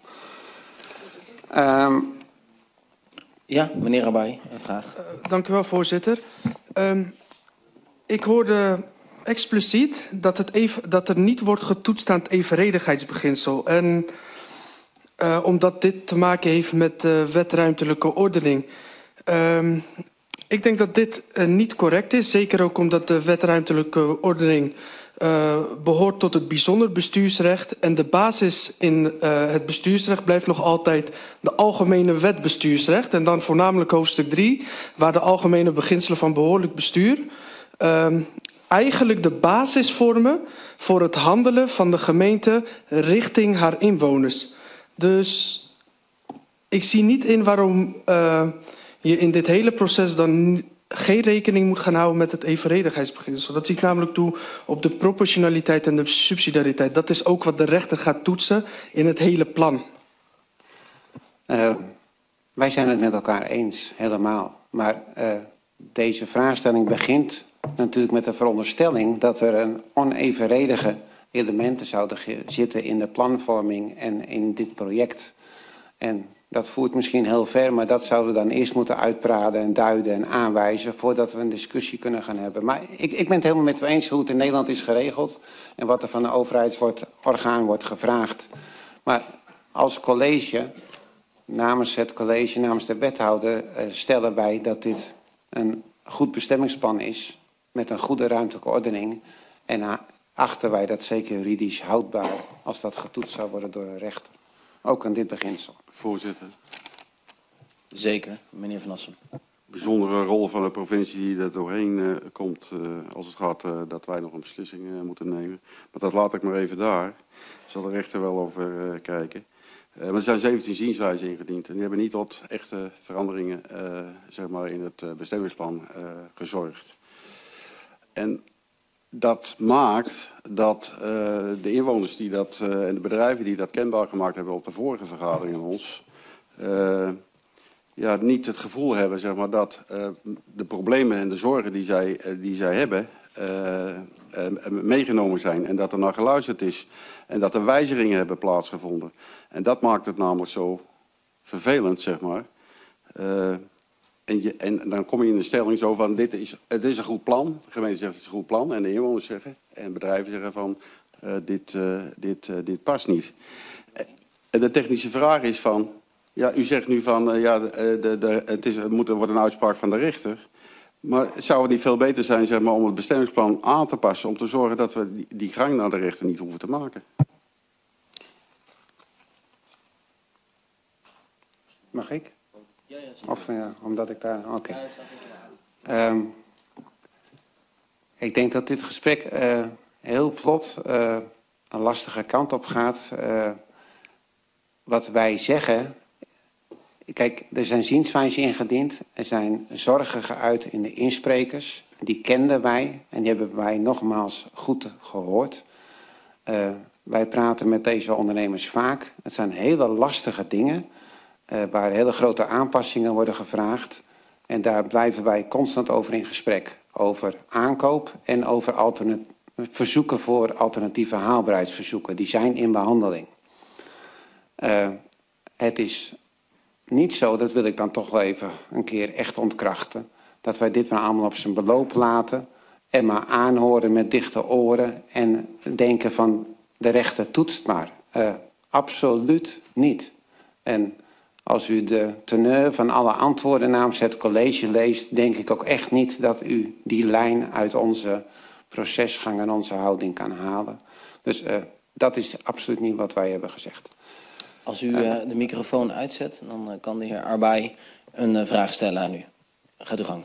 Um, ja, meneer Rabai, een vraag. Uh, dank u wel, voorzitter. Um, ik hoorde expliciet dat, het even, dat er niet wordt getoetst aan het evenredigheidsbeginsel. En uh, omdat dit te maken heeft met de uh, wet ruimtelijke ordening. Um, ik denk dat dit uh, niet correct is. Zeker ook omdat de wet ruimtelijke ordening uh, behoort tot het bijzonder bestuursrecht. En de basis in uh, het bestuursrecht blijft nog altijd de algemene wet bestuursrecht. En dan voornamelijk hoofdstuk drie, waar de algemene beginselen van behoorlijk bestuur Um, eigenlijk de basis vormen voor het handelen van de gemeente richting haar inwoners. Dus ik zie niet in waarom uh, je in dit hele proces dan geen rekening moet gaan houden met het evenredigheidsbeginsel. Dat zie ik namelijk toe op de proportionaliteit en de subsidiariteit. Dat is ook wat de rechter gaat toetsen in het hele plan. Uh, wij zijn het met elkaar eens, helemaal. Maar uh, deze vraagstelling begint natuurlijk met de veronderstelling dat er een onevenredige elementen zouden zitten in de planvorming en in dit project. En dat voert misschien heel ver, maar dat zouden we dan eerst moeten uitpraten en duiden en aanwijzen voordat we een discussie kunnen gaan hebben. Maar ik, ik ben het helemaal met u eens hoe het in Nederland is geregeld en wat er van de overheidsorgaan wordt gevraagd. Maar als college, namens het college, namens de wethouder, stellen wij dat dit een goed bestemmingsplan is met een goede ruimtelijke ordening. En achten wij dat zeker juridisch houdbaar als dat getoetst zou worden door een rechter. Ook aan dit beginsel. Voorzitter. Zeker, meneer Van Assem. bijzondere rol van de provincie die er doorheen uh, komt uh, als het gaat uh, dat wij nog een beslissing uh, moeten nemen. Maar dat laat ik maar even daar. Daar zal de rechter wel over uh, kijken. Uh, maar er zijn zeventien zienswijzen ingediend en die hebben niet tot echte veranderingen uh, zeg maar in het uh, bestemmingsplan uh, gezorgd. En dat maakt dat uh, de inwoners die dat, uh, en de bedrijven die dat kenbaar gemaakt hebben op de vorige vergadering aan ons, uh, ja, niet het gevoel hebben zeg maar, dat uh, de problemen en de zorgen die zij, uh, die zij hebben uh, uh, meegenomen zijn. En dat er naar geluisterd is en dat er wijzigingen hebben plaatsgevonden. En dat maakt het namelijk zo vervelend, zeg maar. Uh, En, je, en dan kom je in de stelling zo van, dit is, het is een goed plan. De gemeente zegt het is een goed plan. En de inwoners zeggen, en bedrijven zeggen van, uh, dit, uh, dit, uh, dit past niet. En de technische vraag is van, ja, u zegt nu van, uh, ja, de, de, de, het, is, het moet, er wordt een uitspraak van de rechter. Maar zou het niet veel beter zijn, zeg maar, om het bestemmingsplan aan te passen, om te zorgen dat we die, die gang naar de rechter niet hoeven te maken? Mag ik? Of ja, omdat ik daar... Oké. Okay. Um, ik denk dat dit gesprek uh, heel vlot uh, een lastige kant op gaat. Uh, wat wij zeggen... Kijk, er zijn zienswijzen ingediend. Er zijn zorgen geuit in de insprekers. Die kenden wij en die hebben wij nogmaals goed gehoord. Uh, wij praten met deze ondernemers vaak. Het zijn hele lastige dingen... Uh, waar hele grote aanpassingen worden gevraagd. En daar blijven wij constant over in gesprek. Over aankoop en over verzoeken voor alternatieve haalbaarheidsverzoeken. Die zijn in behandeling. Uh, het is niet zo, dat wil ik dan toch wel even een keer echt ontkrachten... dat wij dit maar allemaal op zijn beloop laten... en maar aanhoren met dichte oren... en denken van de rechter toetst maar. Uh, absoluut niet. En... Als u de teneur van alle antwoorden namens het college leest... denk ik ook echt niet dat u die lijn uit onze procesgang en onze houding kan halen. Dus uh, dat is absoluut niet wat wij hebben gezegd. Als u uh, de microfoon uitzet, dan uh, kan de heer Arbay een uh, vraag stellen aan u. Gaat uw gang.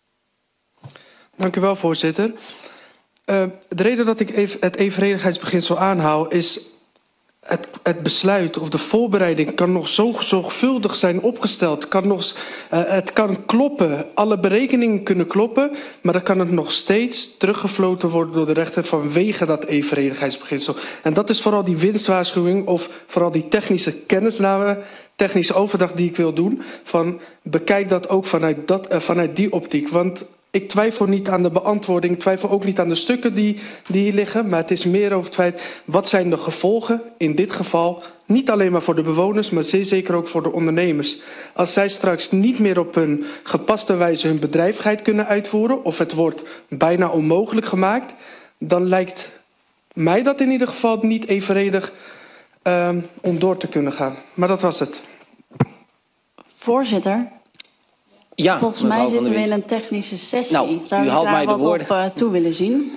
Dank u wel, voorzitter. Uh, de reden dat ik even het evenredigheidsbeginsel aanhaal is... Het, het besluit of de voorbereiding kan nog zo zorgvuldig zijn opgesteld. Kan nog, uh, het kan kloppen, alle berekeningen kunnen kloppen... maar dan kan het nog steeds teruggefloten worden door de rechter... vanwege dat evenredigheidsbeginsel. En dat is vooral die winstwaarschuwing of vooral die technische kennisname... technische overdracht die ik wil doen... van bekijk dat ook vanuit, dat, uh, vanuit die optiek. Want... Ik twijfel niet aan de beantwoording, ik twijfel ook niet aan de stukken die, die hier liggen... maar het is meer over het feit, wat zijn de gevolgen in dit geval... niet alleen maar voor de bewoners, maar zeer zeker ook voor de ondernemers. Als zij straks niet meer op een gepaste wijze hun bedrijvigheid kunnen uitvoeren... of het wordt bijna onmogelijk gemaakt... dan lijkt mij dat in ieder geval niet evenredig uh, om door te kunnen gaan. Maar dat was het. Voorzitter... Ja, volgens mij zitten we in een technische sessie. Nou, Zou u daar wat op uh, toe willen zien?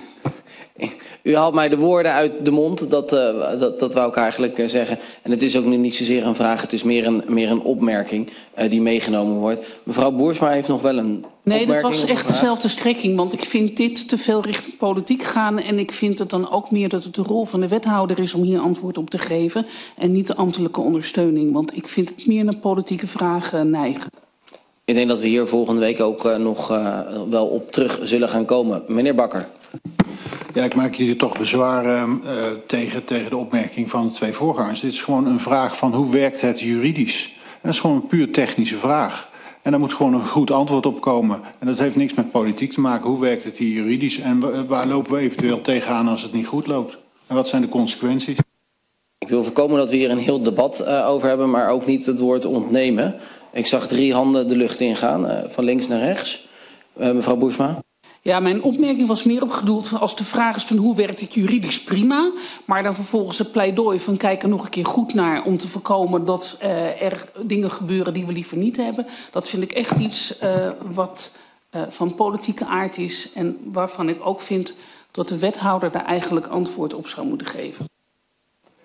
U haalt mij de woorden uit de mond, dat, uh, dat, dat wou ik eigenlijk uh, zeggen. En het is ook nu niet zozeer een vraag, het is meer een, meer een opmerking uh, die meegenomen wordt. Mevrouw Boersma heeft nog wel een Nee, opmerking. dat was echt dezelfde strekking, want ik vind dit te veel richting politiek gaan. En ik vind het dan ook meer dat het de rol van de wethouder is om hier antwoord op te geven. En niet de ambtelijke ondersteuning, want ik vind het meer naar politieke vragen neigen. Ik denk dat we hier volgende week ook uh, nog uh, wel op terug zullen gaan komen. Meneer Bakker. Ja, ik maak hier toch bezwaar uh, tegen, tegen de opmerking van de twee voorgangers. Dit is gewoon een vraag van hoe werkt het juridisch? En dat is gewoon een puur technische vraag. En daar moet gewoon een goed antwoord op komen. En dat heeft niks met politiek te maken. Hoe werkt het hier juridisch? En waar lopen we eventueel tegenaan als het niet goed loopt? En wat zijn de consequenties? Ik wil voorkomen dat we hier een heel debat uh, over hebben, maar ook niet het woord ontnemen. Ik zag drie handen de lucht ingaan, uh, van links naar rechts. Uh, mevrouw Boersma. Ja, mijn opmerking was meer opgedoeld van als de vraag is van hoe werkt het juridisch, prima. Maar dan vervolgens het pleidooi van kijk er nog een keer goed naar om te voorkomen dat uh, er dingen gebeuren die we liever niet hebben. Dat vind ik echt iets uh, wat uh, van politieke aard is en waarvan ik ook vind dat de wethouder daar eigenlijk antwoord op zou moeten geven.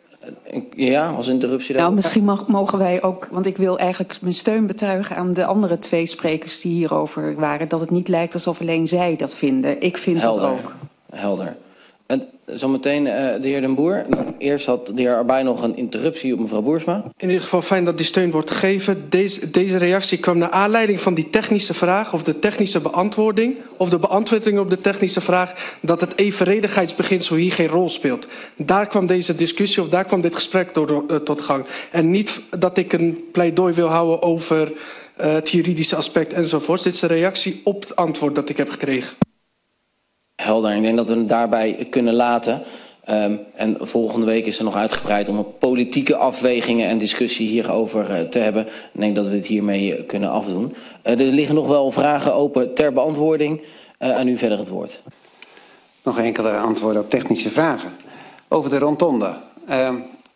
Ja, als interruptie. Nou, misschien mag, mogen wij ook, want ik wil eigenlijk mijn steun betuigen aan de andere twee sprekers die hierover waren, dat het niet lijkt alsof alleen zij dat vinden. Ik vind Helder. dat ook. Helder. En zometeen uh, de heer Den Boer. Eerst had de heer Arbij nog een interruptie op mevrouw Boersma. In ieder geval fijn dat die steun wordt gegeven. Deze, deze reactie kwam naar aanleiding van die technische vraag of de technische beantwoording of de beantwoording op de technische vraag dat het evenredigheidsbeginsel hier geen rol speelt. Daar kwam deze discussie of daar kwam dit gesprek door, uh, tot gang. En niet dat ik een pleidooi wil houden over uh, het juridische aspect enzovoort. Dit is een reactie op het antwoord dat ik heb gekregen. Helder, ik denk dat we het daarbij kunnen laten. Um, en volgende week is er nog uitgebreid om politieke afwegingen en discussie hierover uh, te hebben. Ik denk dat we het hiermee uh, kunnen afdoen. Uh, er liggen nog wel vragen open ter beantwoording. Uh, aan u verder het woord. Nog enkele antwoorden op technische vragen. Over de rondonde. Uh,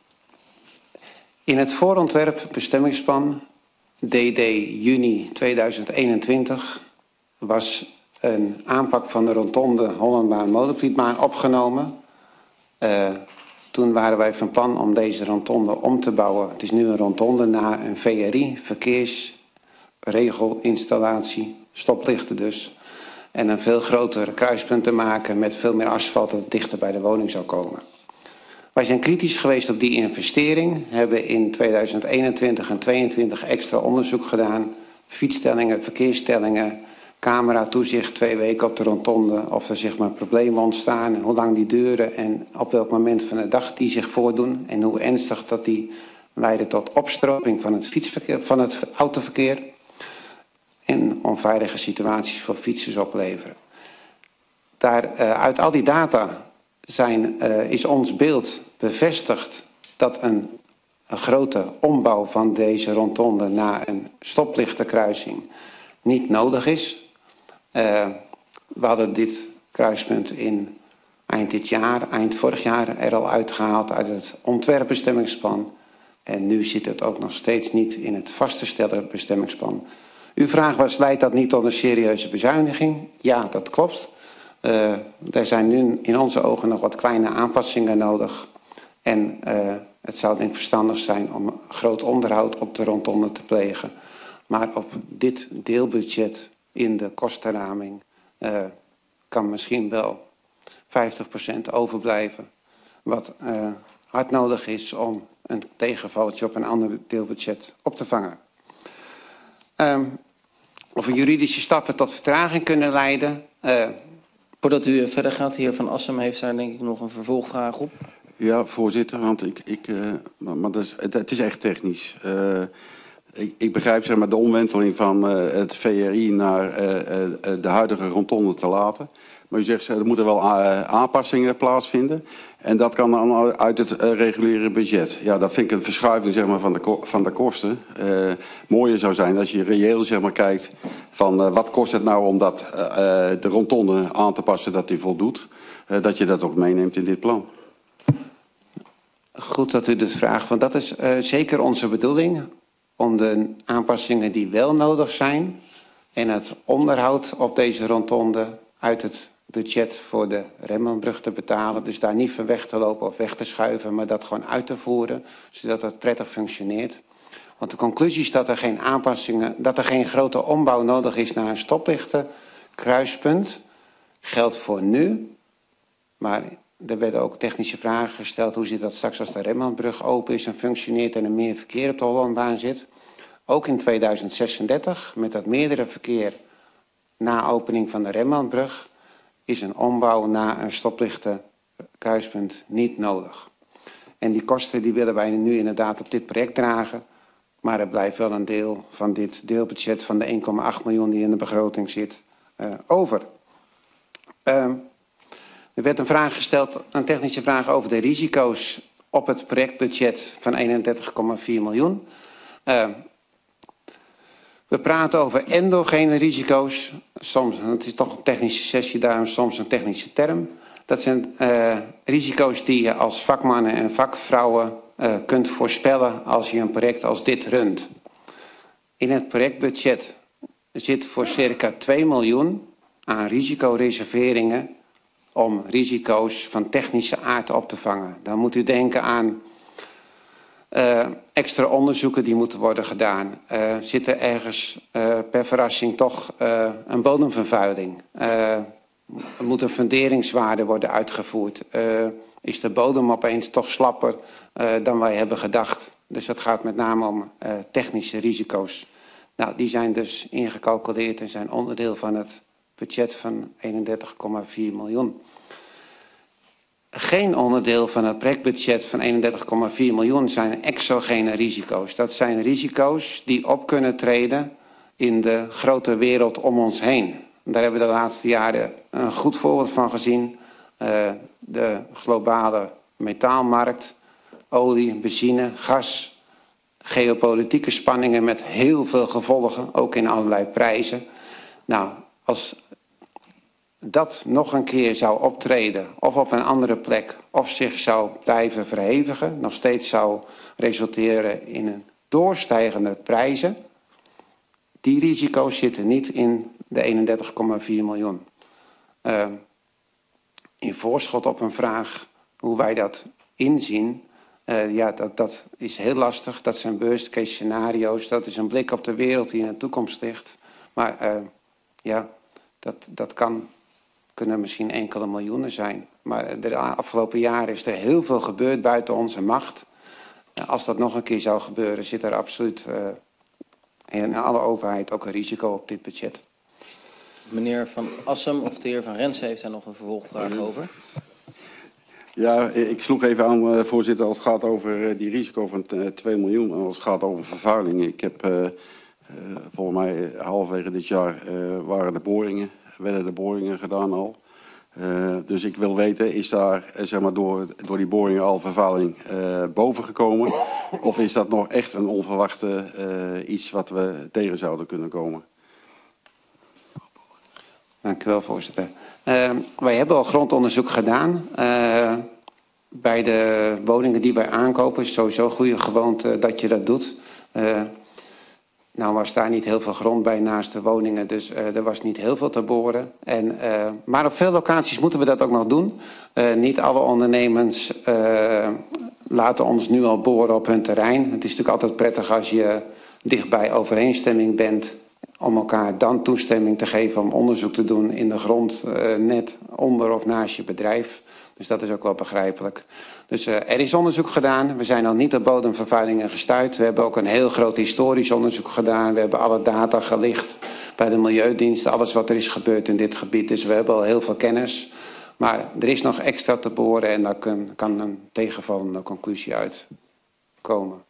in het voorontwerp bestemmingsplan D D juni tweeduizend eenentwintig was een aanpak van de rondonde Hollandbaan-Molenvlietbaan opgenomen. Uh, toen waren wij van plan om deze rondonde om te bouwen. Het is nu een rondonde na een V R I, verkeersregelinstallatie, stoplichten dus. En een veel groter kruispunt te maken met veel meer asfalt dat dichter bij de woning zou komen. Wij zijn kritisch geweest op die investering. Hebben in tweeduizend eenentwintig en tweeëntwintig extra onderzoek gedaan. Fietsstellingen, verkeersstellingen, camera-toezicht twee weken op de rondonde. Of er zeg maar problemen ontstaan en hoe lang die duren. En op welk moment van de dag die zich voordoen. En hoe ernstig dat die leiden tot opstroping van het, fietsverkeer, van het autoverkeer. En onveilige situaties voor fietsers opleveren. Daar, uh, uit al die data zijn, uh, is ons beeld bevestigd dat een, een grote ombouw van deze rondonde naar een stoplichtenkruising niet nodig is. Uh, we hadden dit kruispunt in eind dit jaar, eind vorig jaar er al uitgehaald uit het ontwerpbestemmingsplan. En nu zit het ook nog steeds niet in het vastgestelde bestemmingsplan. Uw vraag was, leidt dat niet tot een serieuze bezuiniging? Ja, dat klopt. Uh, er zijn nu in onze ogen nog wat kleine aanpassingen nodig. En uh, het zou denk ik verstandig zijn om groot onderhoud op de rondonde te plegen. Maar op dit deelbudget in de kostenraming uh, kan misschien wel vijftig procent overblijven. Wat uh, hard nodig is om een tegenvalletje op een ander deelbudget op te vangen. Um, of er juridische stappen tot vertraging kunnen leiden. Uh, Voordat u verder gaat, de heer Van Assem heeft daar denk ik nog een vervolgvraag op. Ja, voorzitter, want ik, ik, uh, maar, maar dat is, het, het is echt technisch. Uh, ik, ik begrijp zeg maar, de omwenteling van uh, het V R I naar uh, uh, de huidige rondonde te laten. Maar u zegt, er moeten wel uh, aanpassingen plaatsvinden. En dat kan dan uit het uh, reguliere budget. Ja, dat vind ik een verschuiving zeg maar, van, de van de kosten. Uh, mooier zou zijn als je reëel zeg maar, kijkt van uh, wat kost het nou om dat, uh, de rondonde aan te passen dat die voldoet. Uh, dat je dat ook meeneemt in dit plan. Goed dat u dit vraagt, want dat is uh, zeker onze bedoeling. Om de aanpassingen die wel nodig zijn en het onderhoud op deze rondonde uit het budget voor de Rembrandtbrug te betalen. Dus daar niet van weg te lopen of weg te schuiven, maar dat gewoon uit te voeren, zodat het prettig functioneert. Want de conclusie is dat er geen aanpassingen, dat er geen grote ombouw nodig is naar een stoplichten-kruispunt. Geldt voor nu, maar er werden ook technische vragen gesteld. Hoe zit dat straks als de Rembrandtbrug open is en functioneert en er meer verkeer op de Hollandbaan zit? Ook in tweeduizend zesendertig, met dat meerdere verkeer na opening van de Rembrandtbrug, is een ombouw naar een stoplichten-kruispunt niet nodig. En die kosten die willen wij nu inderdaad op dit project dragen. Maar er blijft wel een deel van dit deelbudget van de één komma acht miljoen die in de begroting zit uh, over. Uh, er werd een vraag gesteld, een technische vraag over de risico's op het projectbudget van eenendertig komma vier miljoen. Uh, we praten over endogene risico's. Soms, het is toch een technische sessie, daarom soms een technische term. Dat zijn uh, risico's die je als vakmannen en vakvrouwen uh, kunt voorspellen als je een project als dit runt. In het projectbudget zit voor circa twee miljoen aan risicoreserveringen om risico's van technische aard op te vangen. Dan moet u denken aan Uh, extra onderzoeken die moeten worden gedaan. Uh, zit er ergens uh, per verrassing toch uh, een bodemvervuiling? Uh, moet een funderingswaarde worden uitgevoerd? Uh, is de bodem opeens toch slapper uh, dan wij hebben gedacht? Dus het gaat met name om uh, technische risico's. Nou, die zijn dus ingecalculeerd en zijn onderdeel van het budget van eenendertig komma vier miljoen. Geen onderdeel van het projectbudget van eenendertig komma vier miljoen zijn exogene risico's. Dat zijn risico's die op kunnen treden in de grote wereld om ons heen. Daar hebben we de laatste jaren een goed voorbeeld van gezien. Uh, de globale metaalmarkt, olie, benzine, gas, geopolitieke spanningen met heel veel gevolgen, ook in allerlei prijzen. Nou, als dat nog een keer zou optreden, of op een andere plek, of zich zou blijven verhevigen, nog steeds zou resulteren in een doorstijgende prijzen, die risico's zitten niet in de eenendertig komma vier miljoen. Uh, in voorschot op een vraag hoe wij dat inzien, uh, ja, dat, dat is heel lastig. Dat zijn worst case scenario's, dat is een blik op de wereld die in de toekomst ligt. Maar uh, ja, dat, dat kan... kunnen misschien enkele miljoenen zijn. Maar de afgelopen jaren is er heel veel gebeurd buiten onze macht. Als dat nog een keer zou gebeuren, zit er absoluut uh, in alle openheid ook een risico op dit budget. Meneer Van Assem of de heer Van Rensen heeft daar nog een vervolgvraag over. Ja, ik sloeg even aan, voorzitter, als het gaat over die risico van twee miljoen... en als het gaat over vervuiling. Ik heb uh, uh, volgens mij halverwege dit jaar uh, waren de boringen... werden de boringen gedaan al. Uh, dus ik wil weten, is daar uh, zeg maar door, door die boringen al vervuiling uh, boven gekomen? Of is dat nog echt een onverwachte uh, iets wat we tegen zouden kunnen komen? Dank u wel, voorzitter. Uh, wij hebben al grondonderzoek gedaan. Uh, bij de woningen die wij aankopen is het sowieso een goede gewoonte dat je dat doet. Uh, Nou was daar niet heel veel grond bij naast de woningen, dus uh, er was niet heel veel te boren. En, uh, maar op veel locaties moeten we dat ook nog doen. Uh, niet alle ondernemers uh, laten ons nu al boren op hun terrein. Het is natuurlijk altijd prettig als je dichtbij overeenstemming bent... om elkaar dan toestemming te geven om onderzoek te doen in de grond... Uh, net onder of naast je bedrijf. Dus dat is ook wel begrijpelijk. Dus uh, er is onderzoek gedaan. We zijn al niet op bodemvervuilingen gestuurd. We hebben ook een heel groot historisch onderzoek gedaan. We hebben alle data gelicht bij de Milieudienst. Alles wat er is gebeurd in dit gebied. Dus we hebben al heel veel kennis. Maar er is nog extra te boren en daar kan, kan een tegenvallende conclusie uitkomen.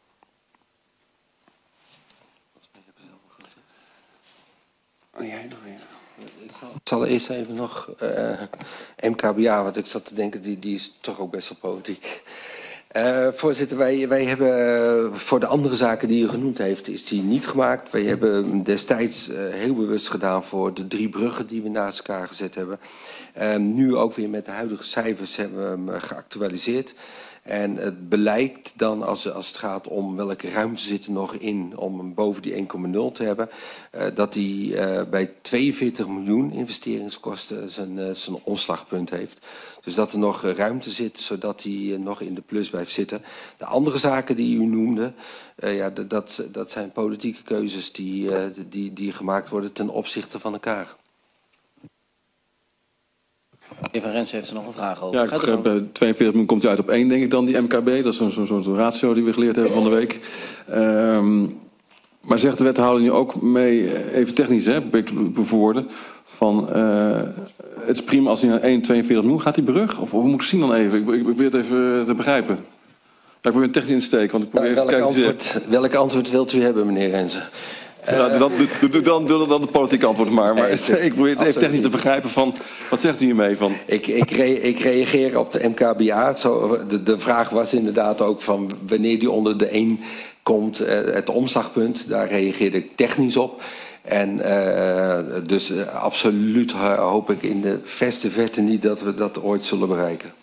Oh, jij nog even. Ik zal eerst even nog uh, M K B A, wat ik zat te denken, die, die is toch ook best wel politiek. Uh, voorzitter, wij, wij hebben uh, voor de andere zaken die u genoemd heeft, is die niet gemaakt. Wij hebben destijds uh, heel bewust gedaan voor de drie bruggen die we naast elkaar gezet hebben. Uh, nu ook weer met de huidige cijfers hebben we hem geactualiseerd. En het blijkt dan, als, als het gaat om welke ruimte zit er nog in om hem boven die één komma nul te hebben, uh, dat hij uh, bij tweeënveertig miljoen investeringskosten zijn, uh, zijn omslagpunt heeft. Dus dat er nog uh, ruimte zit, zodat hij uh, nog in de plus blijft zitten. De andere zaken die u noemde, uh, ja, dat, dat zijn politieke keuzes die, uh, die, die gemaakt worden ten opzichte van elkaar. Meneer Van Rensen heeft er nog een vraag over. Ja, ik begrijp, uh, tweeënveertig miljoen komt u uit op één, denk ik dan, die M K B. Dat is zo'n zo, zo, zo ratio die we geleerd hebben van de week. Um, maar zegt de wethouder nu ook mee, even technisch, hè, bevoorden, van uh, het is prima als hij naar één komma tweeënveertig miljoen gaat, die brug? Of hoe moet ik zien dan even? Ik, ik, ik probeer het even te begrijpen. Ja, ik probeer een technisch in te steken, want ik probeer uh, even welk, te kijken. antwoord, welk antwoord wilt u hebben, meneer Rensen? Ja, dan, dan, dan, dan, dan het politieke antwoord maar. Maar nee, ik probeer het even technisch te begrijpen van, wat zegt u hiermee? Van? Ik, ik, re, ik reageer op de M K B A. Zo, de, de vraag was inderdaad ook van wanneer die onder de één komt, uh, het omslagpunt. Daar reageerde ik technisch op. En uh, dus uh, absoluut hoop ik in de verste verte niet dat we dat ooit zullen bereiken.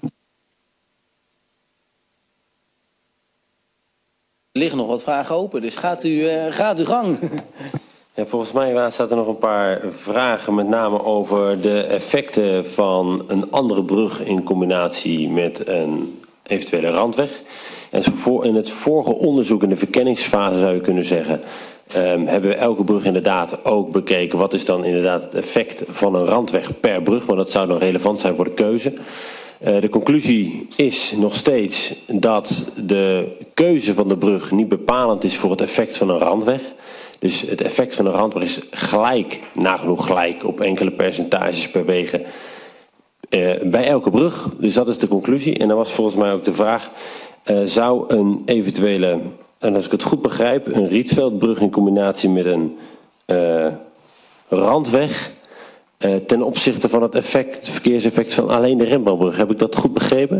Er liggen nog wat vragen open, dus gaat u, uh, gaat u gang. Ja, volgens mij staat er nog een paar vragen, met name over de effecten van een andere brug in combinatie met een eventuele randweg. En in het vorige onderzoek in de verkenningsfase zou je kunnen zeggen, um, hebben we elke brug inderdaad ook bekeken wat is dan inderdaad het effect van een randweg per brug, want dat zou dan relevant zijn voor de keuze. Uh, de conclusie is nog steeds dat de keuze van de brug niet bepalend is voor het effect van een randweg. Dus het effect van een randweg is gelijk, nagenoeg gelijk op enkele percentages per wegen uh, bij elke brug. Dus dat is de conclusie. En dan was volgens mij ook de vraag, uh, zou een eventuele, en als ik het goed begrijp, een Rietveldbrug in combinatie met een uh, randweg uh, ten opzichte van het effect, het verkeerseffect van alleen de Rembrandtbrug. Heb ik dat goed begrepen?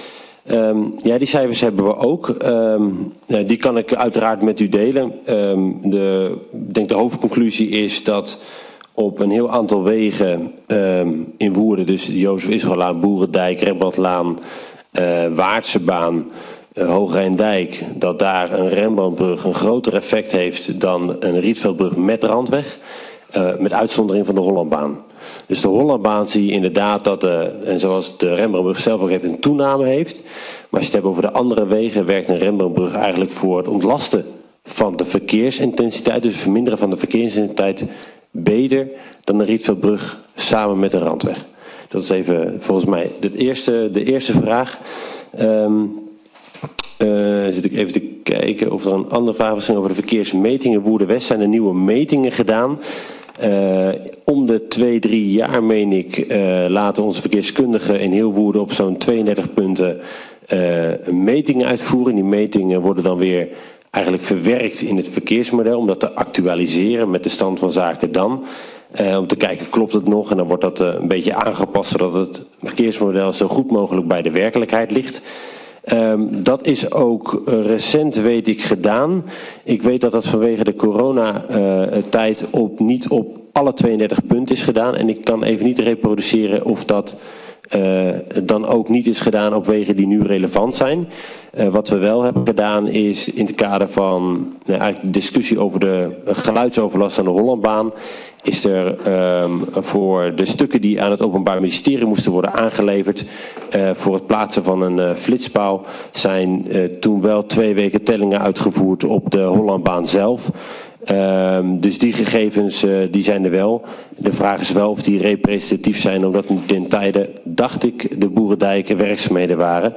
Um, ja, die cijfers hebben we ook. Um, die kan ik uiteraard met u delen. Um, de, ik denk de hoofdconclusie is dat op een heel aantal wegen um, in Woerden, dus Jozef Israëlaan, Boerendijk, Rembrandtlaan, uh, Waardtsebaan, uh, Hoogrijndijk, dat daar een Rembrandtbrug een groter effect heeft dan een Rietveldbrug met randweg, uh, met uitzondering van de Hollandbaan. Dus de Hollandbaan zie je inderdaad dat, de, en zoals de Rembrandtbrug zelf ook heeft, een toename heeft. Maar als je het hebt over de andere wegen, werkt een Rembrandtbrug eigenlijk voor het ontlasten van de verkeersintensiteit, dus het verminderen van de verkeersintensiteit, beter dan de Rietveldbrug samen met een randweg. Dat is even volgens mij de eerste, de eerste vraag. Um, uh, zit ik even te kijken of er een andere vraag was over de verkeersmetingen. Woerden-West zijn er nieuwe metingen gedaan. Uh, om de twee, drie jaar, meen ik, uh, laten onze verkeerskundigen in heel Woerden op zo'n tweeëndertig punten uh, metingen uitvoeren. Die metingen worden dan weer eigenlijk verwerkt in het verkeersmodel om dat te actualiseren met de stand van zaken dan. Uh, om te kijken, klopt het nog? En dan wordt dat uh, een beetje aangepast zodat het verkeersmodel zo goed mogelijk bij de werkelijkheid ligt. Um, dat is ook uh, recent, weet ik, gedaan. Ik weet dat dat vanwege de coronatijd uh, op, niet op alle tweeëndertig punten is gedaan. En ik kan even niet reproduceren of dat uh, dan ook niet is gedaan op wegen die nu relevant zijn. Uh, wat we wel hebben gedaan is in het kader van uh, eigenlijk de discussie over de geluidsoverlast aan de Hollandbaan, is er um, voor de stukken die aan het Openbaar Ministerie moesten worden aangeleverd uh, voor het plaatsen van een uh, flitspaal, zijn uh, toen wel twee weken tellingen uitgevoerd op de Hollandbaan zelf. Um, dus die gegevens uh, die zijn er wel. De vraag is wel of die representatief zijn, omdat ten tijde, dacht ik, de Boerendijken werkzaamheden waren.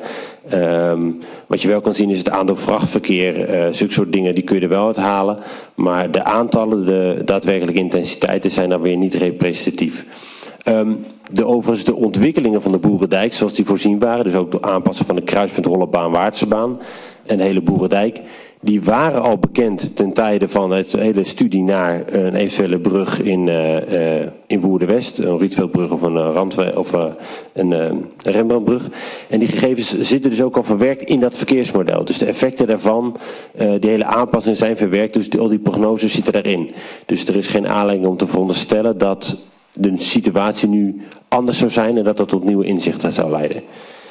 Um, wat je wel kan zien is het aantal vrachtverkeer, uh, zulke soort dingen, die kun je er wel uithalen. Maar de aantallen, de daadwerkelijke intensiteiten zijn dan weer niet representatief. Um, de, overigens de ontwikkelingen van de Boerendijk, zoals die voorzien waren, dus ook de aanpassen van de kruispunt Hollandbaan-Waardtsebaan en de hele Boerendijk, die waren al bekend ten tijde van het hele studie naar een eventuele brug in, uh, uh, in Woerden-West. Een Rietveldbrug of een, uh, Randwe- of, uh, een uh, Rembrandtbrug. En die gegevens zitten dus ook al verwerkt in dat verkeersmodel. Dus de effecten daarvan, uh, die hele aanpassingen zijn verwerkt. Dus die, al die prognoses zitten daarin. Dus er is geen aanleiding om te veronderstellen dat de situatie nu anders zou zijn en dat dat tot nieuwe inzichten zou leiden.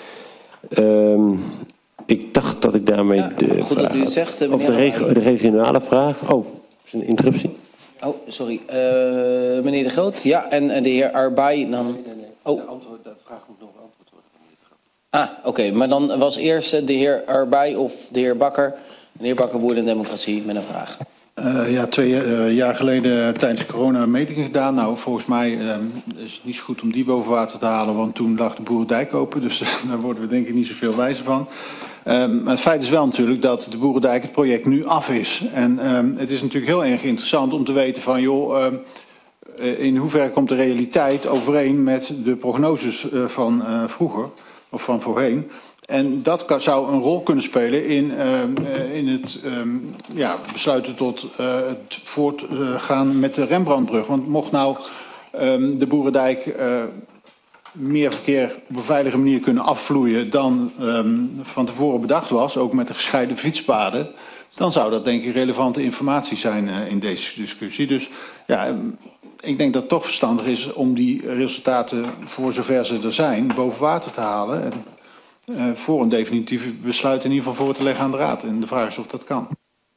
Um, Ik dacht dat ik daarmee ja, de goed dat u het zegt. Uh, of de, reg de regionale vraag. Oh, is een interruptie. Oh, sorry. Uh, meneer De Groot. Ja, en, en de heer Arbay dan. Nee, nee, nee. Oh. De, antwoord, de vraag moet nog beantwoord worden. Ah, oké. Okay. Maar dan was eerst de heer Arbay of de heer Bakker. De heer Bakker, Woerden en Democratie, met een vraag. Uh, ja, twee uh, jaar geleden tijdens corona metingen gedaan. Nou, volgens mij uh, is het niet zo goed om die boven water te halen, want toen lag de Boerendijk open. Dus uh, daar worden we denk ik niet zoveel wijzer van. Uh, maar het feit is wel natuurlijk dat de Boerendijk het project nu af is. En uh, het is natuurlijk heel erg interessant om te weten van, joh, uh, in hoeverre komt de realiteit overeen met de prognoses uh, van uh, vroeger, of van voorheen. En dat kan, zou een rol kunnen spelen in, uh, in het um, ja, besluiten tot uh, het voortgaan met de Rembrandtbrug. Want mocht nou um, de Boerendijk uh, meer verkeer op een veilige manier kunnen afvloeien dan um, van tevoren bedacht was, ook met de gescheiden fietspaden, dan zou dat denk ik relevante informatie zijn uh, in deze discussie. Dus ja, um, ik denk dat het toch verstandig is om die resultaten, voor zover ze er zijn, boven water te halen. En, Uh, voor een definitief besluit in ieder geval voor te leggen aan de Raad. En de vraag is of dat kan.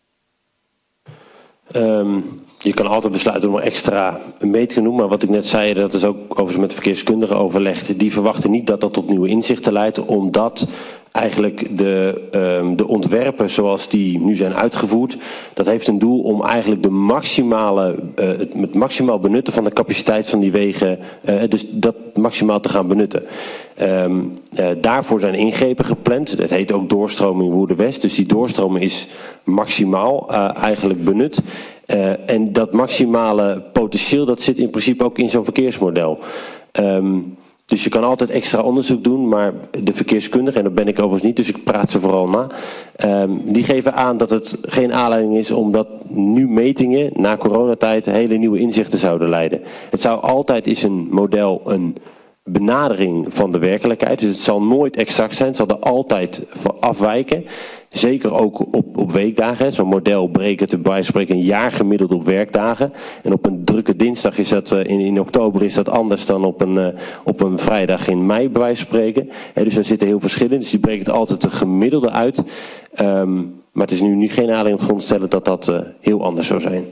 Um, je kan altijd besluiten om een extra meet te noemen. Maar wat ik net zei, dat is ook overigens met de verkeerskundigen overlegd. Die verwachten niet dat dat tot nieuwe inzichten leidt. Omdat eigenlijk de, um, de ontwerpen zoals die nu zijn uitgevoerd, dat heeft een doel om eigenlijk de maximale, uh, het, het maximaal benutten van de capaciteit van die wegen, uh, dus dat maximaal te gaan benutten. Um, uh, daarvoor zijn ingrepen gepland. Dat heet ook doorstroming Woerden-West. Dus die doorstroming is maximaal uh, eigenlijk benut. Uh, en dat maximale potentieel, dat zit in principe ook in zo'n verkeersmodel. Um, dus je kan altijd extra onderzoek doen, maar de verkeerskundigen, en dat ben ik overigens niet, dus ik praat ze vooral na, um, die geven aan dat het geen aanleiding is omdat nu metingen na coronatijd hele nieuwe inzichten zouden leiden. Het zou altijd is een model een benadering van de werkelijkheid. Dus het zal nooit exact zijn. Het zal er altijd afwijken. Zeker ook op, op weekdagen. Zo'n model berekent bij wijze van spreken een jaar gemiddeld op werkdagen. En op een drukke dinsdag is dat, in, in oktober is dat anders dan op een, uh, op een vrijdag in mei bij wijze van spreken. He, dus daar zitten heel verschillen in. Dus die berekent altijd een gemiddelde uit. Um, maar het is nu niet geen aanleiding om te grond te stellen dat dat uh, heel anders zou zijn.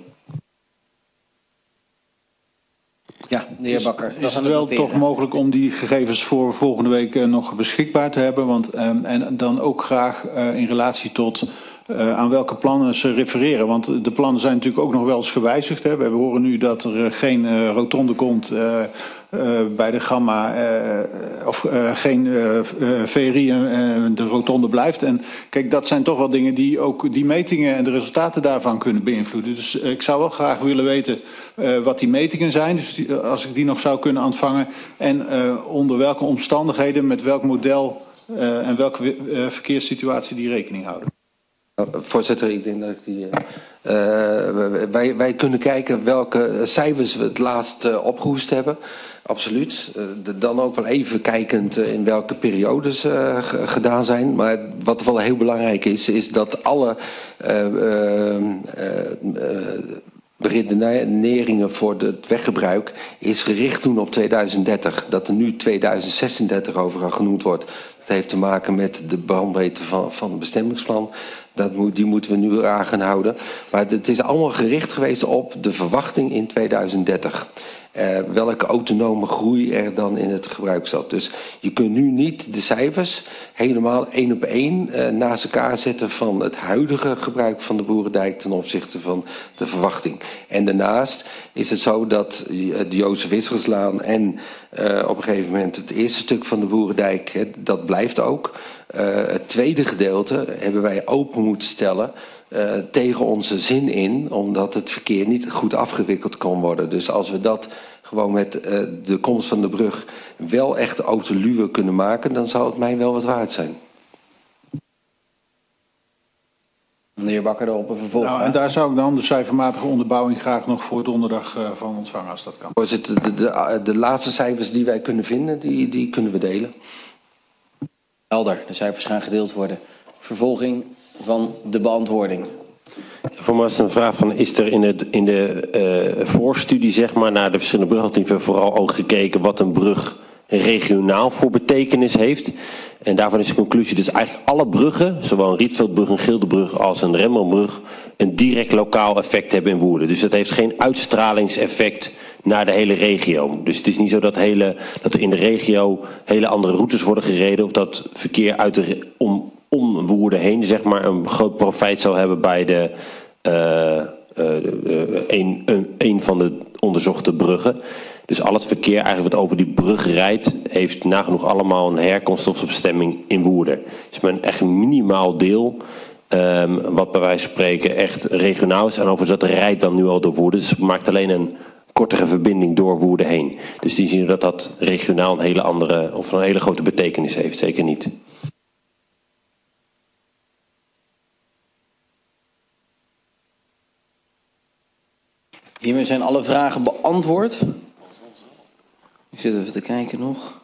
Ja, de heer Bakker. Is, is het wel toch mogelijk om die gegevens voor volgende week uh, nog beschikbaar te hebben? Want, um, en dan ook graag uh, in relatie tot uh, aan welke plannen ze refereren. Want de plannen zijn natuurlijk ook nog wel eens gewijzigd. Hè. We horen nu dat er uh, geen uh, rotonde komt uh, uh, bij de Gamma. Uh, of uh, geen uh, uh, V R I en uh, de rotonde blijft. En kijk, dat zijn toch wel dingen die ook die metingen en de resultaten daarvan kunnen beïnvloeden. Dus uh, ik zou wel graag willen weten uh, wat die metingen zijn. Dus die, als ik die nog zou kunnen ontvangen. En uh, onder welke omstandigheden, met welk model uh, en welke uh, verkeerssituatie die rekening houden. Voorzitter, ik denk dat ik die... Uh, wij, wij kunnen kijken welke cijfers we het laatst uh, opgehoest hebben. Absoluut. Uh, de, dan ook wel even kijkend uh, in welke periodes uh, gedaan zijn. Maar wat wel heel belangrijk is, is dat alle uh, uh, uh, beredeneringen voor het weggebruik is gericht toen op tweeduizend dertig. Dat er nu tweeduizend zesendertig overal genoemd wordt. Dat heeft te maken met de bandbreedte van, van het bestemmingsplan. Dat moet, die moeten we nu aan gaan houden. Maar het is allemaal gericht geweest op de verwachting in tweeduizend dertig. Uh, welke autonome groei er dan in het gebruik zat. Dus je kunt nu niet de cijfers helemaal één op één uh, naast elkaar zetten van het huidige gebruik van de Boerendijk ten opzichte van de verwachting. En daarnaast is het zo dat de Jozef Wisserslaan en uh, op een gegeven moment het eerste stuk van de Boerendijk, hè, dat blijft ook. Uh, het tweede gedeelte hebben wij open moeten stellen uh, tegen onze zin in, omdat het verkeer niet goed afgewikkeld kan worden. Dus als we dat gewoon met uh, de komst van de brug wel echt autoluwe kunnen maken, dan zou het mij wel wat waard zijn. De heer Bakker erop een vervolg. Nou, en daar zou ik dan de cijfermatige onderbouwing graag nog voor donderdag uh, van ontvangen, als dat kan. Voorzitter, de, de, de laatste cijfers die wij kunnen vinden, die, die kunnen we delen. Helder, de cijfers gaan gedeeld worden. Vervolging van de beantwoording. Voor mij is een vraag van, is er in de, in de uh, voorstudie zeg maar, naar de verschillende brugalternatieven vooral ook gekeken wat een brug regionaal voor betekenis heeft? En daarvan is de conclusie dus eigenlijk alle bruggen, zowel een Rietveldbrug, een Gildebrug als een Rembrandtbrug, een direct lokaal effect hebben in Woerden. Dus dat heeft geen uitstralingseffect naar de hele regio. Dus het is niet zo dat, hele, dat er in de regio hele andere routes worden gereden of dat verkeer uit de, om, om Woerden heen zeg maar, een groot profijt zal hebben bij de, uh, uh, uh, een, een, een van de onderzochte bruggen. Dus al het verkeer eigenlijk wat over die brug rijdt, heeft nagenoeg allemaal een herkomst of bestemming in Woerden. Het is maar een echt minimaal deel, um, wat bij wijze van spreken echt regionaal is. En overigens dat rijdt dan nu al door Woerden. Dus het maakt alleen een kortere verbinding door Woerden heen. Dus die zien dat dat regionaal een hele andere of een hele grote betekenis heeft. Zeker niet. Hiermee zijn alle vragen beantwoord. Ik zit even te kijken nog.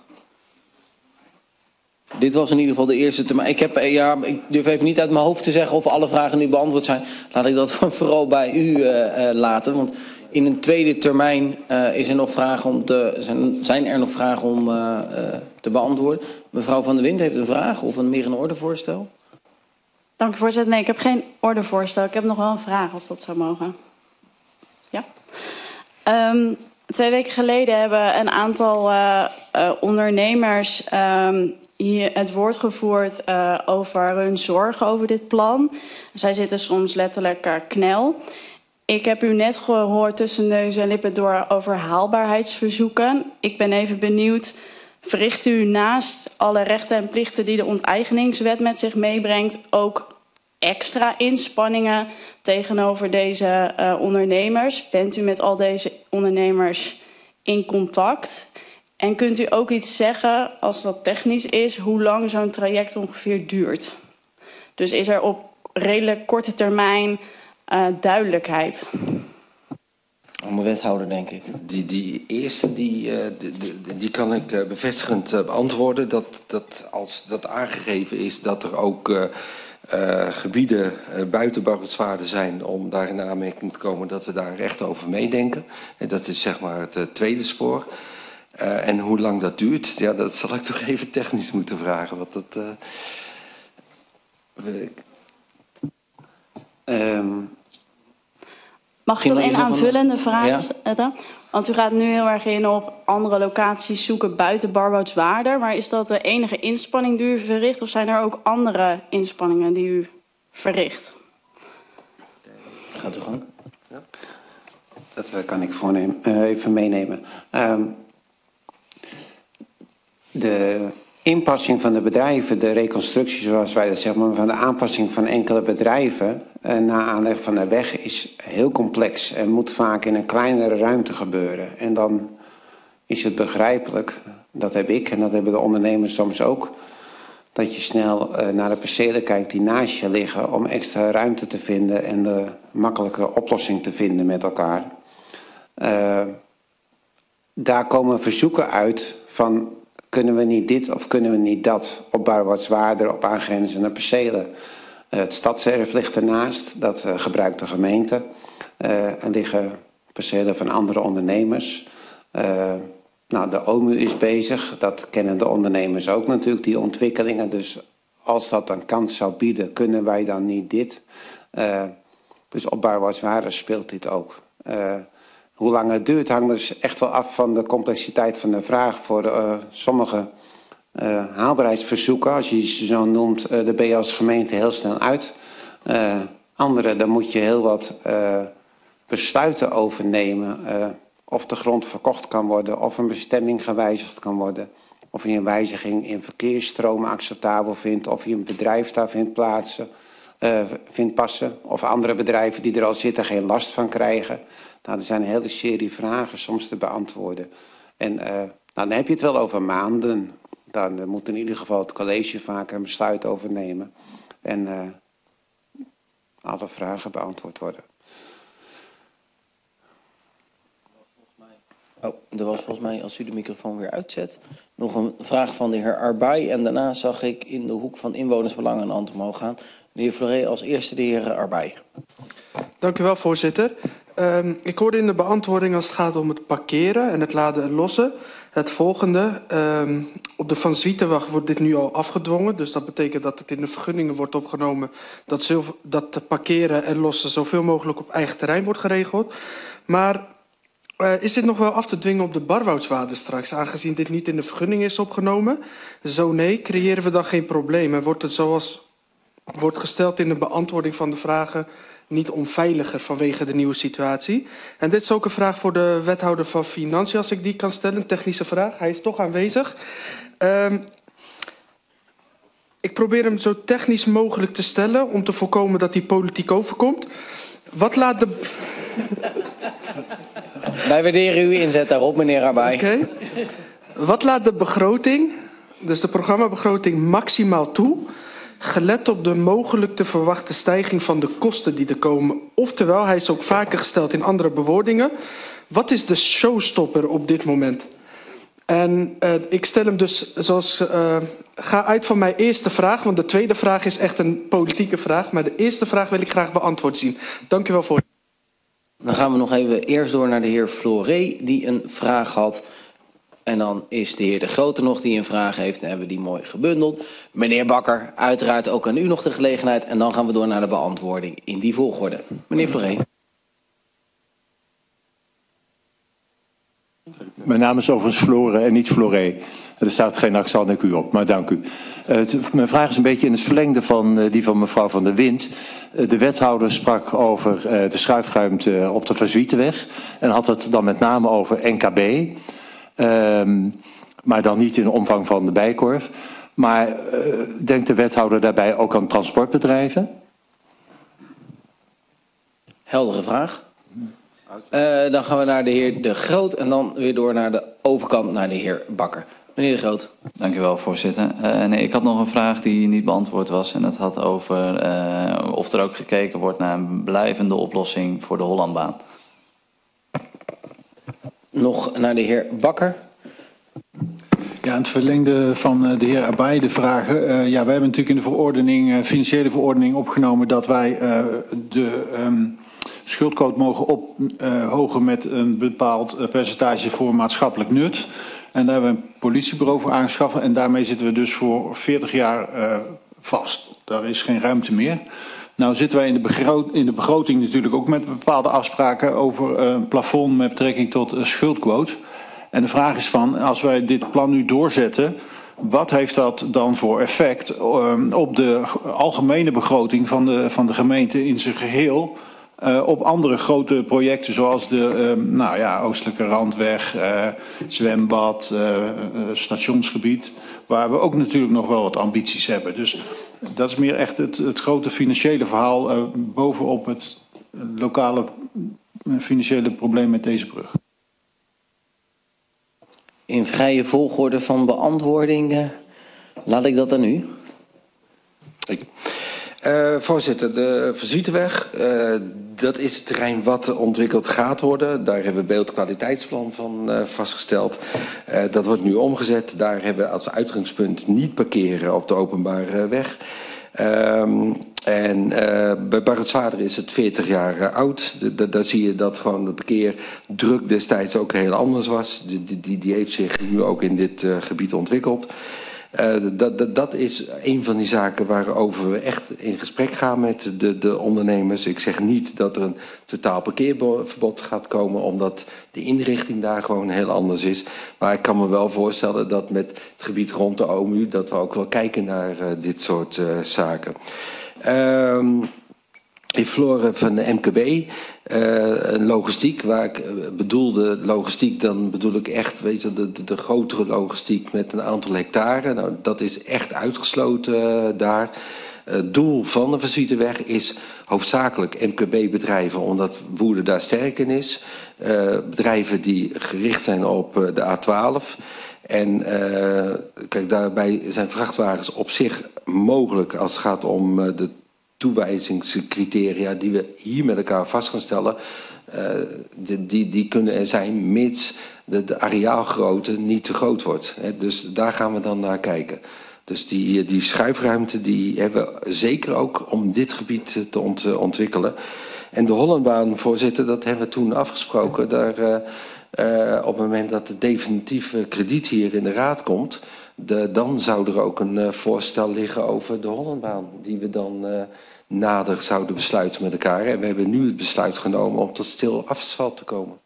Dit was in ieder geval de eerste termijn. Ik, heb, ja, ik durf even niet uit mijn hoofd te zeggen of alle vragen nu beantwoord zijn. Laat ik dat vooral bij u uh, uh, laten. Want in een tweede termijn uh, is er nog vragen om te, zijn, zijn er nog vragen om uh, uh, te beantwoorden. Mevrouw Van der Wind heeft een vraag of een meer een ordevoorstel? Dank u voorzitter. Nee, ik heb geen ordevoorstel. Ik heb nog wel een vraag als dat zou mogen. Ja. Um, Twee weken geleden hebben een aantal uh, uh, ondernemers um, hier het woord gevoerd uh, over hun zorgen over dit plan. Zij zitten soms letterlijk uh, knel. Ik heb u net gehoord tussen neus en lippen door over haalbaarheidsverzoeken. Ik ben even benieuwd, verricht u naast alle rechten en plichten die de onteigeningswet met zich meebrengt ook extra inspanningen tegenover deze uh, ondernemers? Bent u met al deze ondernemers in contact? En kunt u ook iets zeggen, als dat technisch is, hoe lang zo'n traject ongeveer duurt? Dus is er op redelijk korte termijn uh, duidelijkheid? Om de wethouder, denk ik. Die, die eerste die, uh, die, die, die kan ik uh, bevestigend uh, beantwoorden. Dat, dat als dat aangegeven is dat er ook uh, uh, gebieden uh, buiten Barwoutswaarder zijn om daar in aanmerking te komen, dat we daar echt over meedenken. En dat is zeg maar het uh, tweede spoor. Uh, en hoe lang dat duurt, ja, dat zal ik toch even technisch moeten vragen. Want dat, uh, we... um, Mag ik nog een aanvullende vraag ja. stellen? Want u gaat nu heel erg in op andere locaties zoeken buiten Barwoutswaarder. Maar is dat de enige inspanning die u verricht? Of zijn er ook andere inspanningen die u verricht? Gaat u gang. Ja. Dat uh, kan ik voornemen, uh, even meenemen. Um, De inpassing van de bedrijven, de reconstructie zoals wij dat zeggen, maar van de aanpassing van enkele bedrijven eh, na aanleg van de weg is heel complex en moet vaak in een kleinere ruimte gebeuren. En dan is het begrijpelijk, dat heb ik en dat hebben de ondernemers soms ook, dat je snel eh, naar de percelen kijkt die naast je liggen om extra ruimte te vinden en de makkelijke oplossing te vinden met elkaar. Uh, daar komen verzoeken uit van kunnen we niet dit of kunnen we niet dat op Barwoutswaarder, op aangrenzende percelen. Uh, het stadserf ligt ernaast, dat uh, gebruikt de gemeente. Uh, er liggen percelen van andere ondernemers. Uh, nou, de O M U is bezig, dat kennen de ondernemers ook natuurlijk, die ontwikkelingen. Dus als dat een kans zou bieden, kunnen wij dan niet dit. Uh, dus op Barwoutswaarder speelt dit ook. Uh, Hoe lang het duurt hangt dus echt wel af van de complexiteit van de vraag. Voor uh, sommige uh, haalbaarheidsverzoeken, als je ze zo noemt, uh, daar ben je als gemeente heel snel uit. Uh, andere, daar moet je heel wat uh, besluiten over nemen. Uh, of de grond verkocht kan worden, of een bestemming gewijzigd kan worden. Of je een wijziging in verkeersstromen acceptabel vindt, of je een bedrijf daar vindt plaatsen, uh, vindt passen. Of andere bedrijven die er al zitten geen last van krijgen. Nou, er zijn een hele serie vragen soms te beantwoorden. En uh, nou, dan heb je het wel over maanden. Dan uh, moet in ieder geval het college vaak een besluit over nemen. En uh, alle vragen beantwoord worden. Oh, er was volgens mij, als u de microfoon weer uitzet, nog een vraag van de heer Arbay. En daarna zag ik in de hoek van inwonersbelangen een hand omhoog gaan. De heer Fleuret als eerste de heer Arbay. Dank u wel, voorzitter. Um, ik hoorde in de beantwoording als het gaat om het parkeren en het laden en lossen het volgende. Um, op de Van Zwietenweg wordt dit nu al afgedwongen. Dus dat betekent dat het in de vergunningen wordt opgenomen dat, zoveel, dat de parkeren en lossen zoveel mogelijk op eigen terrein wordt geregeld. Maar uh, is dit nog wel af te dwingen op de Barwoutswaarder straks, aangezien dit niet in de vergunning is opgenomen? Zo nee, creëren we dan geen probleem en wordt het zoals wordt gesteld in de beantwoording van de vragen niet onveiliger vanwege de nieuwe situatie. En dit is ook een vraag voor de wethouder van Financiën, als ik die kan stellen. Een technische vraag. Hij is toch aanwezig. Um, ik probeer hem zo technisch mogelijk te stellen om te voorkomen dat hij politiek overkomt. Wat laat de... Wij waarderen uw inzet daarop, meneer Arbay. Oké. Okay. Wat laat de begroting, dus de programmabegroting, maximaal toe, gelet op de mogelijk te verwachten stijging van de kosten die er komen? Oftewel, hij is ook vaker gesteld in andere bewoordingen. Wat is de showstopper op dit moment? En uh, ik stel hem dus zoals... Uh, ga uit van mijn eerste vraag, want de tweede vraag is echt een politieke vraag. Maar de eerste vraag wil ik graag beantwoord zien. Dank u wel voor. Dan gaan we nog even eerst door naar de heer Fleuret, die een vraag had. En dan is de heer De Grote nog die een vraag heeft en hebben we die mooi gebundeld. Meneer Bakker, uiteraard ook aan u nog de gelegenheid. En dan gaan we door naar de beantwoording in die volgorde. Meneer Fleuret. Mijn naam is overigens Flore en niet Floré. Er staat geen accent en Q op, maar dank u. Uh, het, mijn vraag is een beetje in het verlengde van uh, die van mevrouw Van der Wind. Uh, de wethouder sprak over uh, de schuifruimte op de Van Zwietenweg. En had het dan met name over N K B. Um, maar dan niet in de omvang van de Bijenkorf. Maar uh, denkt de wethouder daarbij ook aan transportbedrijven? Heldere vraag. Uh, dan gaan we naar de heer De Groot en dan weer door naar de overkant naar de heer Bakker. Meneer De Groot. Dank u wel, voorzitter. Uh, nee, ik had nog een vraag die niet beantwoord was. En dat had over uh, of er ook gekeken wordt naar een blijvende oplossing voor de Hollandbaan. Nog naar de heer Bakker. Ja, in het verlengde van de heer Abay de vragen. Uh, ja, wij hebben natuurlijk in de verordening, uh, financiële verordening opgenomen dat wij uh, de um, schuldquote mogen ophogen uh, met een bepaald uh, percentage voor maatschappelijk nut. En daar hebben we een politiebureau voor aangeschaft. En daarmee zitten we dus voor veertig jaar uh, vast. Daar is geen ruimte meer. Nou zitten wij in de, begroot, in de begroting natuurlijk ook met bepaalde afspraken over uh, een plafond met betrekking tot uh, schuldquote. En de vraag is van, als wij dit plan nu doorzetten, wat heeft dat dan voor effect uh, op de algemene begroting van de, van de gemeente in zijn geheel? Uh, op andere grote projecten zoals de uh, nou ja, Oostelijke Randweg, uh, zwembad, uh, uh, stationsgebied. Waar we ook natuurlijk nog wel wat ambities hebben. Dus dat is meer echt het, het grote financiële verhaal uh, bovenop het lokale financiële probleem met deze brug. In vrije volgorde van beantwoording uh, laat ik dat aan u. Ik. Uh, voorzitter, de Van Zwietenweg, uh, dat is het terrein wat ontwikkeld gaat worden. Daar hebben we een beeldkwaliteitsplan van uh, vastgesteld. Uh, dat wordt nu omgezet. Daar hebben we als uitgangspunt niet parkeren op de openbare weg. Um, en uh, bij Barretwaarder is het veertig jaar uh, oud. De, de, daar zie je dat gewoon de parkeerdruk destijds ook heel anders was. Die, die, die heeft zich nu ook in dit uh, gebied ontwikkeld. Uh, dat, dat, dat is een van die zaken waarover we echt in gesprek gaan met de, de ondernemers. Ik zeg niet dat er een totaal parkeerverbod gaat komen, omdat de inrichting daar gewoon heel anders is. Maar ik kan me wel voorstellen dat met het gebied rond de O M U, dat we ook wel kijken naar uh, dit soort uh, zaken. Uh, in Flore van de M K B, uh, logistiek, waar ik bedoelde logistiek, dan bedoel ik echt, weet je, de, de, de grotere logistiek met een aantal hectare. Nou, dat is echt uitgesloten uh, daar. Het uh, doel van de Van Zwietenweg is hoofdzakelijk M K B-bedrijven, omdat Woerden daar sterk in is. Uh, bedrijven die gericht zijn op uh, de A twaalf. En uh, kijk, daarbij zijn vrachtwagens op zich mogelijk als het gaat om uh, de toewijzingscriteria die we hier met elkaar vast gaan stellen. Uh, die, die, die kunnen er zijn mits de, de areaalgrootte niet te groot wordt. Hè. Dus daar gaan we dan naar kijken. Dus die, die schuifruimte die hebben we zeker ook om dit gebied te ont, ontwikkelen. En de Hollandbaan, voorzitter, dat hebben we toen afgesproken. Daar, uh, uh, op het moment dat het definitieve krediet hier in de raad komt, de, dan zou er ook een uh, voorstel liggen over de Hollandbaan, die we dan uh, nader zouden besluiten met elkaar. En we hebben nu het besluit genomen om tot stil asfalt te komen.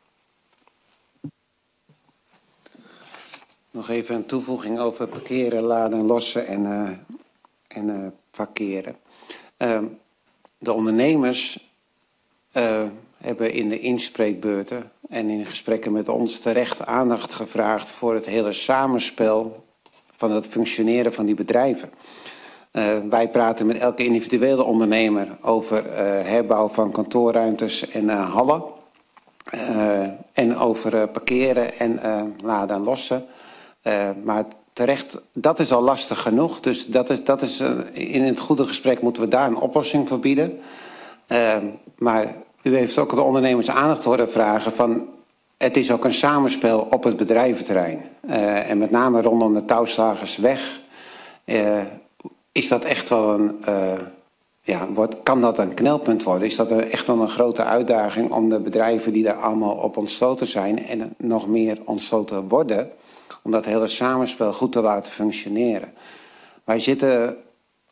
Nog even een toevoeging over parkeren, laden, lossen en, uh, en uh, parkeren. Uh, de ondernemers uh, hebben in de inspreekbeurten en in gesprekken met ons terecht aandacht gevraagd voor het hele samenspel van het functioneren van die bedrijven. Uh, wij praten met elke individuele ondernemer over uh, herbouw van kantoorruimtes en uh, hallen. Uh, en over uh, parkeren en uh, laden en lossen. Uh, maar terecht, dat is al lastig genoeg. Dus dat is, dat is, uh, in het goede gesprek moeten we daar een oplossing voor bieden. Uh, maar u heeft ook de ondernemers aandacht horen vragen van, het is ook een samenspel op het bedrijventerrein. Uh, en met name rondom de Touwslagersweg uh, is dat echt wel een, uh, ja, wordt, kan dat een knelpunt worden? Is dat een, echt wel een grote uitdaging om de bedrijven die daar allemaal op ontstoten zijn en nog meer ontstoten worden, om dat hele samenspel goed te laten functioneren. Wij zitten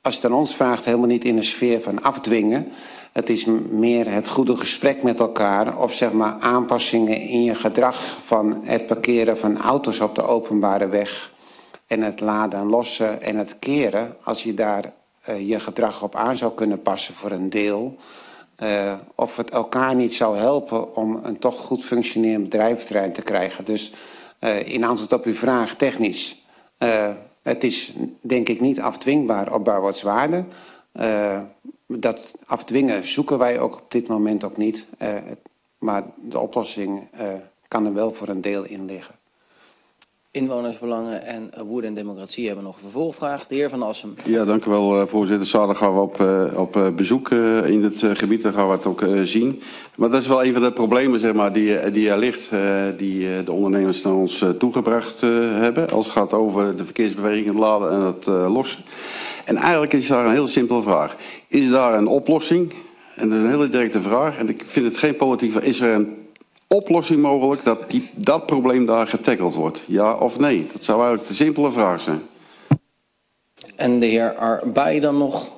als je het aan ons vraagt, helemaal niet in de sfeer van afdwingen. Het is meer het goede gesprek met elkaar of zeg maar aanpassingen in je gedrag van het parkeren van auto's op de openbare weg en het laden en lossen en het keren. Als je daar uh, je gedrag op aan zou kunnen passen voor een deel. Uh, of het elkaar niet zou helpen om een toch goed functionerend bedrijventerrein te krijgen. Dus uh, in antwoord op uw vraag technisch. Uh, het is denk ik niet afdwingbaar op Barwoudtswaarde. Uh, dat afdwingen zoeken wij ook op dit moment ook niet. Uh, maar de oplossing uh, kan er wel voor een deel in liggen. Inwonersbelangen en uh, Woede en Democratie hebben nog een vervolgvraag. De heer Van Assem. Ja, dank u wel, uh, voorzitter. Zaterdag gaan we op, uh, op uh, bezoek uh, in het uh, gebied. Dan gaan we het ook uh, zien. Maar dat is wel een van de problemen zeg maar, die, die er ligt. Uh, die uh, de ondernemers naar ons uh, toegebracht uh, hebben. Als het gaat over de verkeersbeweging, het laden en het uh, lossen. En eigenlijk is daar een heel simpele vraag. Is daar een oplossing? En dat is een hele directe vraag. En ik vind het geen politiek vraag. Is er een oplossing mogelijk dat die, dat probleem daar getackeld wordt? Ja of nee? Dat zou eigenlijk de simpele vraag zijn. En de heer Arbay dan nog?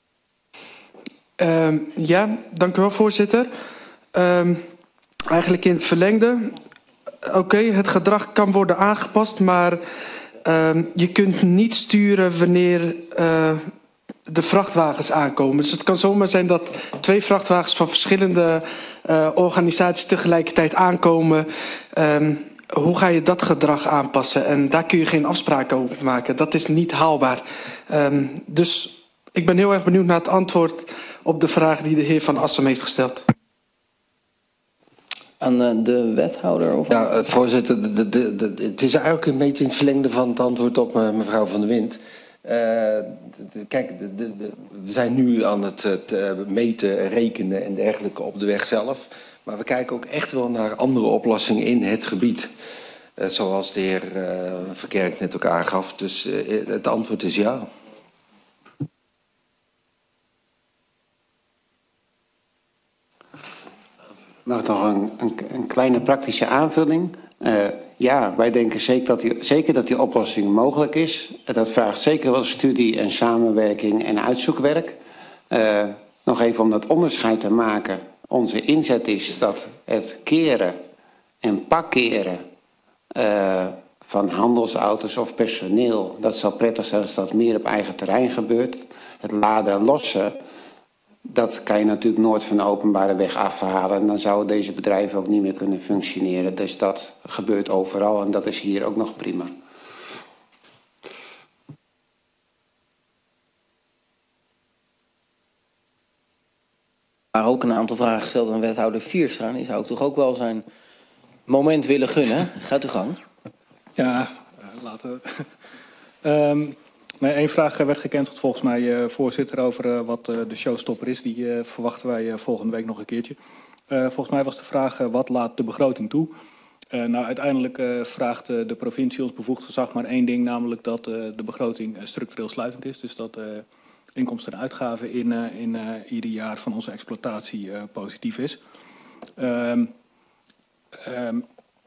Uh, ja, dank u wel, voorzitter. Uh, eigenlijk in het verlengde. Oké, okay, het gedrag kan worden aangepast, maar uh, je kunt niet sturen wanneer uh, de vrachtwagens aankomen. Dus het kan zomaar zijn dat twee vrachtwagens van verschillende uh, organisaties tegelijkertijd aankomen. Um, hoe ga je dat gedrag aanpassen? En daar kun je geen afspraken over maken. Dat is niet haalbaar. Um, dus ik ben heel erg benieuwd naar het antwoord op de vraag die de heer Van Assem heeft gesteld. Aan uh, de wethouder? Of... Ja, uh, voorzitter, de, de, de, de, het is eigenlijk een beetje in het verlengde van het antwoord op uh, mevrouw Van der Wind. Uh, de, de, kijk, de, de, de, we zijn nu aan het, het uh, meten, rekenen en dergelijke op de weg zelf. Maar we kijken ook echt wel naar andere oplossingen in het gebied. Uh, zoals de heer uh, Verkerk net ook aangaf. Dus uh, het antwoord is ja. Nog nog een, een, een kleine praktische aanvulling. Uh, ja, wij denken zeker dat, die, zeker dat die oplossing mogelijk is. Uh, dat vraagt zeker wel studie en samenwerking en uitzoekwerk. Uh, nog even om dat onderscheid te maken. Onze inzet is dat het keren en parkeren uh, van handelsauto's of personeel, dat zou prettig zijn als dat meer op eigen terrein gebeurt. Het laden en lossen, dat kan je natuurlijk nooit van de openbare weg afhalen. En dan zouden deze bedrijven ook niet meer kunnen functioneren. Dus dat gebeurt overal en dat is hier ook nog prima. Maar ook een aantal vragen gesteld aan wethouder Vierstra. Die zou ik toch ook wel zijn moment willen gunnen. Gaat uw gang. Ja, uh, laten we... um... Nee, één vraag werd gekend volgens mij, uh, voorzitter, over uh, wat uh, de showstopper is. Die uh, verwachten wij uh, volgende week nog een keertje. Uh, volgens mij was de vraag, uh, wat laat de begroting toe? Uh, nou, uiteindelijk uh, vraagt uh, de provincie ons bevoegd gezag maar één ding, namelijk dat uh, de begroting uh, structureel sluitend is. Dus dat uh, inkomsten en uitgaven in, uh, in uh, ieder jaar van onze exploitatie uh, positief is. Um, um,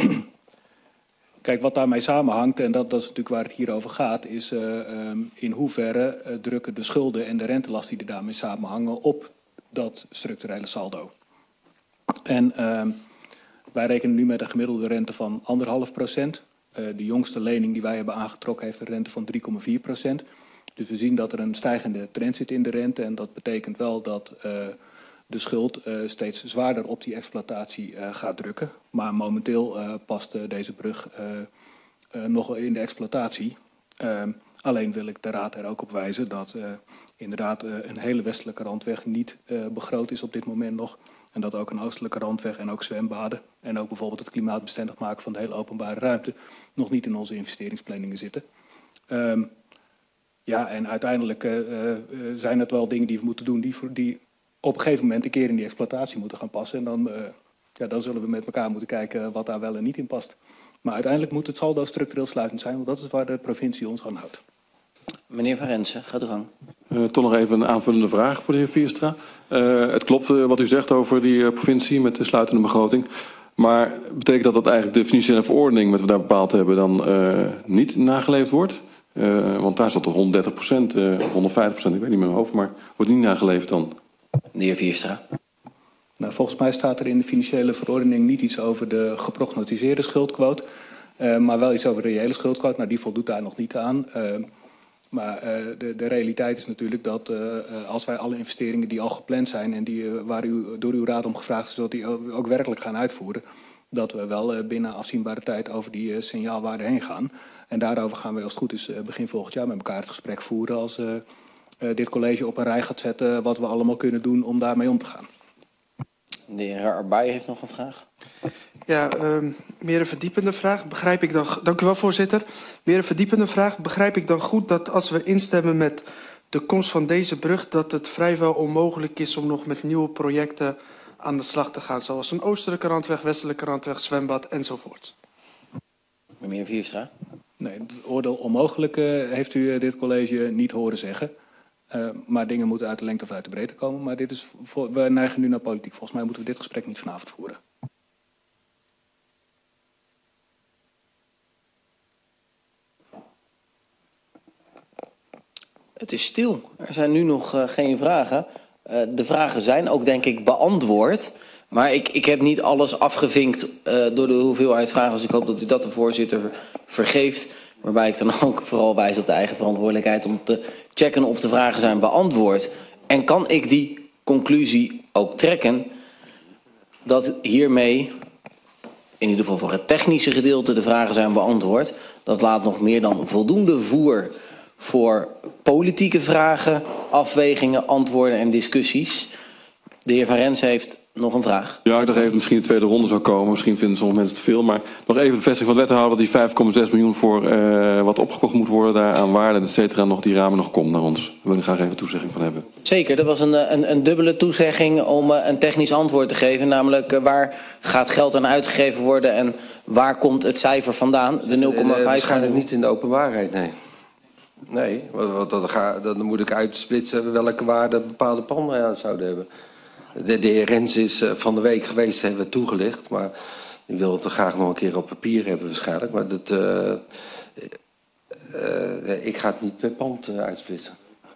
Kijk, wat daarmee samenhangt, en dat, dat is natuurlijk waar het hier over gaat, is uh, um, in hoeverre uh, drukken de schulden en de rentelast die er daarmee samenhangen op dat structurele saldo. En uh, wij rekenen nu met een gemiddelde rente van anderhalf procent. Uh, de jongste lening die wij hebben aangetrokken heeft een rente van drie komma vier procent. Dus we zien dat er een stijgende trend zit in de rente en dat betekent wel dat uh, de schuld uh, steeds zwaarder op die exploitatie uh, gaat drukken. Maar momenteel uh, past uh, deze brug uh, uh, nog in de exploitatie. Uh, alleen wil ik de raad er ook op wijzen dat uh, inderdaad uh, een hele westelijke randweg niet uh, begroot is op dit moment nog. En dat ook een oostelijke randweg en ook zwembaden en ook bijvoorbeeld het klimaatbestendig maken van de hele openbare ruimte nog niet in onze investeringsplanningen zitten. Um, ja, en uiteindelijk uh, uh, zijn het wel dingen die we moeten doen die, die op een gegeven moment een keer in die exploitatie moeten gaan passen. En dan, uh, ja, dan zullen we met elkaar moeten kijken wat daar wel en niet in past. Maar uiteindelijk moet het saldo structureel sluitend zijn, want dat is waar de provincie ons aan houdt. Meneer Van Rensen, gaat uw gang. Uh, toch nog even een aanvullende vraag voor de heer Vierstra. Uh, het klopt uh, wat u zegt over die uh, provincie met de sluitende begroting. Maar betekent dat dat eigenlijk de financiële verordening wat we daar bepaald hebben dan uh, niet nageleefd wordt? Uh, want daar zat tot honderddertig procent uh, of honderdvijftig procent, ik weet niet meer in mijn hoofd, maar wordt niet nageleverd dan? De heer Vierstra. Nou, volgens mij staat er in de financiële verordening niet iets over de geprognotiseerde schuldquote, uh, maar wel iets over de reële schuldquote. Nou, die voldoet daar nog niet aan. Uh, maar uh, de, de realiteit is natuurlijk dat uh, als wij alle investeringen die al gepland zijn en die, uh, waar u door uw raad om gevraagd is, dat die ook, ook werkelijk gaan uitvoeren, dat we wel uh, binnen afzienbare tijd over die uh, signaalwaarde heen gaan. En daarover gaan we als het goed is uh, begin volgend jaar met elkaar het gesprek voeren als uh, uh, dit college op een rij gaat zetten wat we allemaal kunnen doen om daarmee om te gaan. De heer Arbay heeft nog een vraag. Ja, um, meer een verdiepende vraag. Begrijp ik dan... Dank u wel, voorzitter. Meer een verdiepende vraag. Begrijp ik dan goed dat als we instemmen met de komst van deze brug, dat het vrijwel onmogelijk is om nog met nieuwe projecten aan de slag te gaan, zoals een oostelijke randweg, westelijke randweg, zwembad enzovoort? Meneer Vierstra. Nee, het oordeel onmogelijk uh, heeft u uh, dit college niet horen zeggen. Uh, maar dingen moeten uit de lengte of uit de breedte komen. Maar dit is voor, we neigen nu naar politiek. Volgens mij moeten we dit gesprek niet vanavond voeren. Het is stil. Er zijn nu nog uh, geen vragen. Uh, de vragen zijn ook, denk ik, beantwoord. Maar ik, ik heb niet alles afgevinkt uh, door de hoeveelheid vragen. Dus ik hoop dat u dat de voorzitter vergeeft. Waarbij ik dan ook vooral wijs op de eigen verantwoordelijkheid om te checken of de vragen zijn beantwoord. En kan ik die conclusie ook trekken dat hiermee, in ieder geval voor het technische gedeelte, de vragen zijn beantwoord. Dat laat nog meer dan voldoende voer voor politieke vragen, afwegingen, antwoorden en discussies. De heer Van Rens heeft nog een vraag. Ja, ik dacht even dat misschien de tweede ronde zou komen. Misschien vinden sommige mensen het te veel. Maar nog even de bevestiging van de wethouder dat die vijf komma zes miljoen voor uh, wat opgekocht moet worden daar aan waarde, et cetera, nog die ramen nog komt naar ons. We willen graag even toezegging van hebben. Zeker, dat was een, een, een dubbele toezegging om uh, een technisch antwoord te geven. Namelijk uh, waar gaat geld aan uitgegeven worden en waar komt het cijfer vandaan? De nul komma vijf. Waarschijnlijk niet in de openbaarheid, nee. Nee, want dan, ga, dan moet ik uitsplitsen welke waarde bepaalde panden aan zouden hebben. De, de heer Rens is uh, van de week geweest, hebben we toegelicht. Maar die wil het er graag nog een keer op papier hebben waarschijnlijk. Maar dat, uh, uh, ik ga het niet per pand uh, uitsplitsen.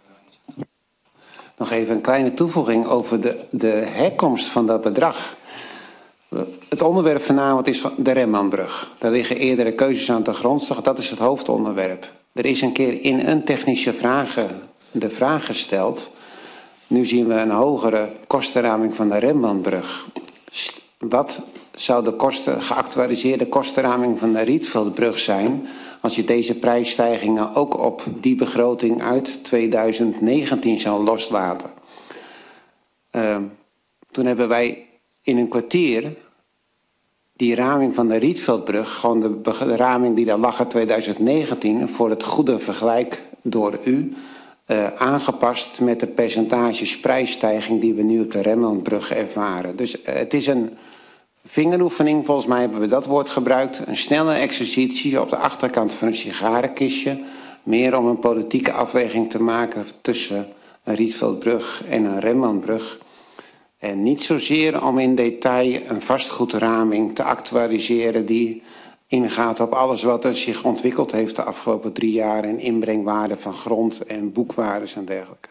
Nog even een kleine toevoeging over de, de herkomst van dat bedrag. Het onderwerp vanavond is de Remmanbrug. Daar liggen eerdere keuzes aan de grondslag. Dat is het hoofdonderwerp. Er is een keer in een technische vraag de vraag gesteld. Nu zien we een hogere kostenraming van de Remmanbrug. Wat zou de kosten, geactualiseerde kostenraming van de Rietveldbrug zijn als je deze prijsstijgingen ook op die begroting uit tweeduizend negentien zou loslaten? Uh, toen hebben wij in een kwartier die raming van de Rietveldbrug, gewoon de, de raming die daar lag in tweeduizend negentien, voor het goede vergelijk door u, uh, aangepast met de percentages prijsstijging die we nu op de Remmanbrug ervaren. Dus uh, het is een vingeroefening, volgens mij hebben we dat woord gebruikt. Een snelle exercitie op de achterkant van een sigarenkistje. Meer om een politieke afweging te maken tussen een Rietveldbrug en een Remmanbrug. En niet zozeer om in detail een vastgoedraming te actualiseren die ingaat op alles wat er zich ontwikkeld heeft de afgelopen drie jaar in inbrengwaarde van grond en boekwaardes en dergelijke.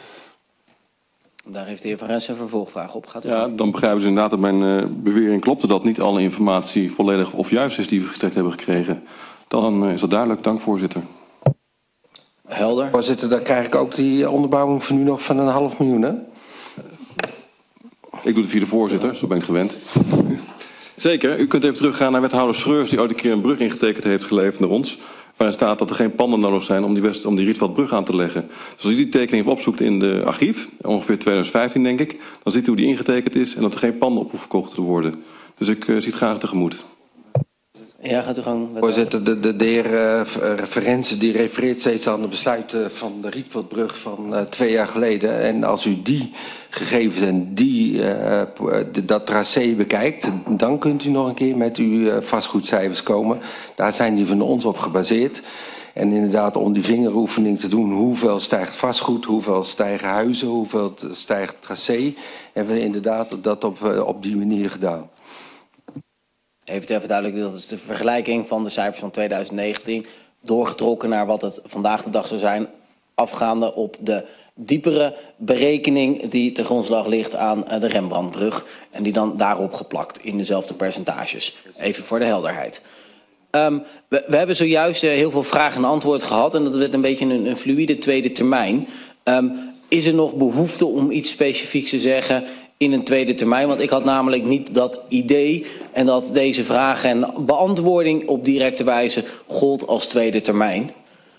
Daar heeft de heer Van Rens een vervolgvraag op. Gaat u ja, dan begrijpen ze inderdaad dat mijn uh, bewering klopte dat niet alle informatie volledig of juist is die we gestrekt hebben gekregen. Dan uh, is dat duidelijk. Dank, voorzitter. Helder. Voorzitter, dan krijg ik ook die onderbouwing van u nog van een half miljoen, hè? Ik doe het via de voorzitter, zo ben ik gewend. Zeker, u kunt even teruggaan naar wethouder Schreurs die ooit een keer een brug ingetekend heeft geleverd naar ons. Waarin staat dat er geen panden nodig zijn om die, West, om die Rietveldbrug aan te leggen. Dus als u die tekening even opzoekt in de archief, ongeveer tweeduizend vijftien denk ik, dan ziet u hoe die ingetekend is en dat er geen panden op hoeven verkocht te worden. Dus ik uh, zie het graag tegemoet. Ja, gaat u gang. Voorzitter, de, de, de heer uh, Verrensen die refereert steeds aan de besluiten van de Rietveldbrug van uh, twee jaar geleden. En als u die gegevens en die, uh, de, dat tracé bekijkt, dan kunt u nog een keer met uw uh, vastgoedcijfers komen. Daar zijn die van ons op gebaseerd. En inderdaad om die vingeroefening te doen, hoeveel stijgt vastgoed, hoeveel stijgen huizen, hoeveel stijgt tracé, hebben we inderdaad dat op, uh, op die manier gedaan. Even ter verduidelijking, dat is de vergelijking van de cijfers van tweeduizend negentien doorgetrokken naar wat het vandaag de dag zou zijn, afgaande op de diepere berekening die ten grondslag ligt aan de Rembrandtbrug en die dan daarop geplakt in dezelfde percentages. Even voor de helderheid. Um, we, we hebben zojuist uh, heel veel vragen en antwoord gehad en dat werd een beetje een, een fluïde tweede termijn. Um, is er nog behoefte om iets specifieks te zeggen in een tweede termijn? Want ik had namelijk niet dat idee en dat deze vragen en beantwoording op directe wijze gold als tweede termijn.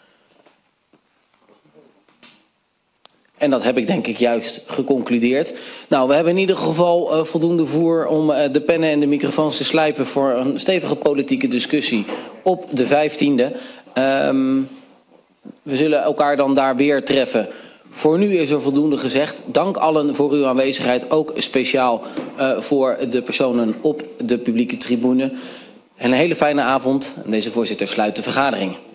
En dat heb ik denk ik juist geconcludeerd. Nou, we hebben in ieder geval uh, voldoende voer om uh, de pennen en de microfoons te slijpen voor een stevige politieke discussie op de vijftiende. Um, we zullen elkaar dan daar weer treffen. Voor nu is er voldoende gezegd. Dank allen voor uw aanwezigheid, ook speciaal uh, voor de personen op de publieke tribune. En een hele fijne avond. En deze voorzitter sluit de vergadering.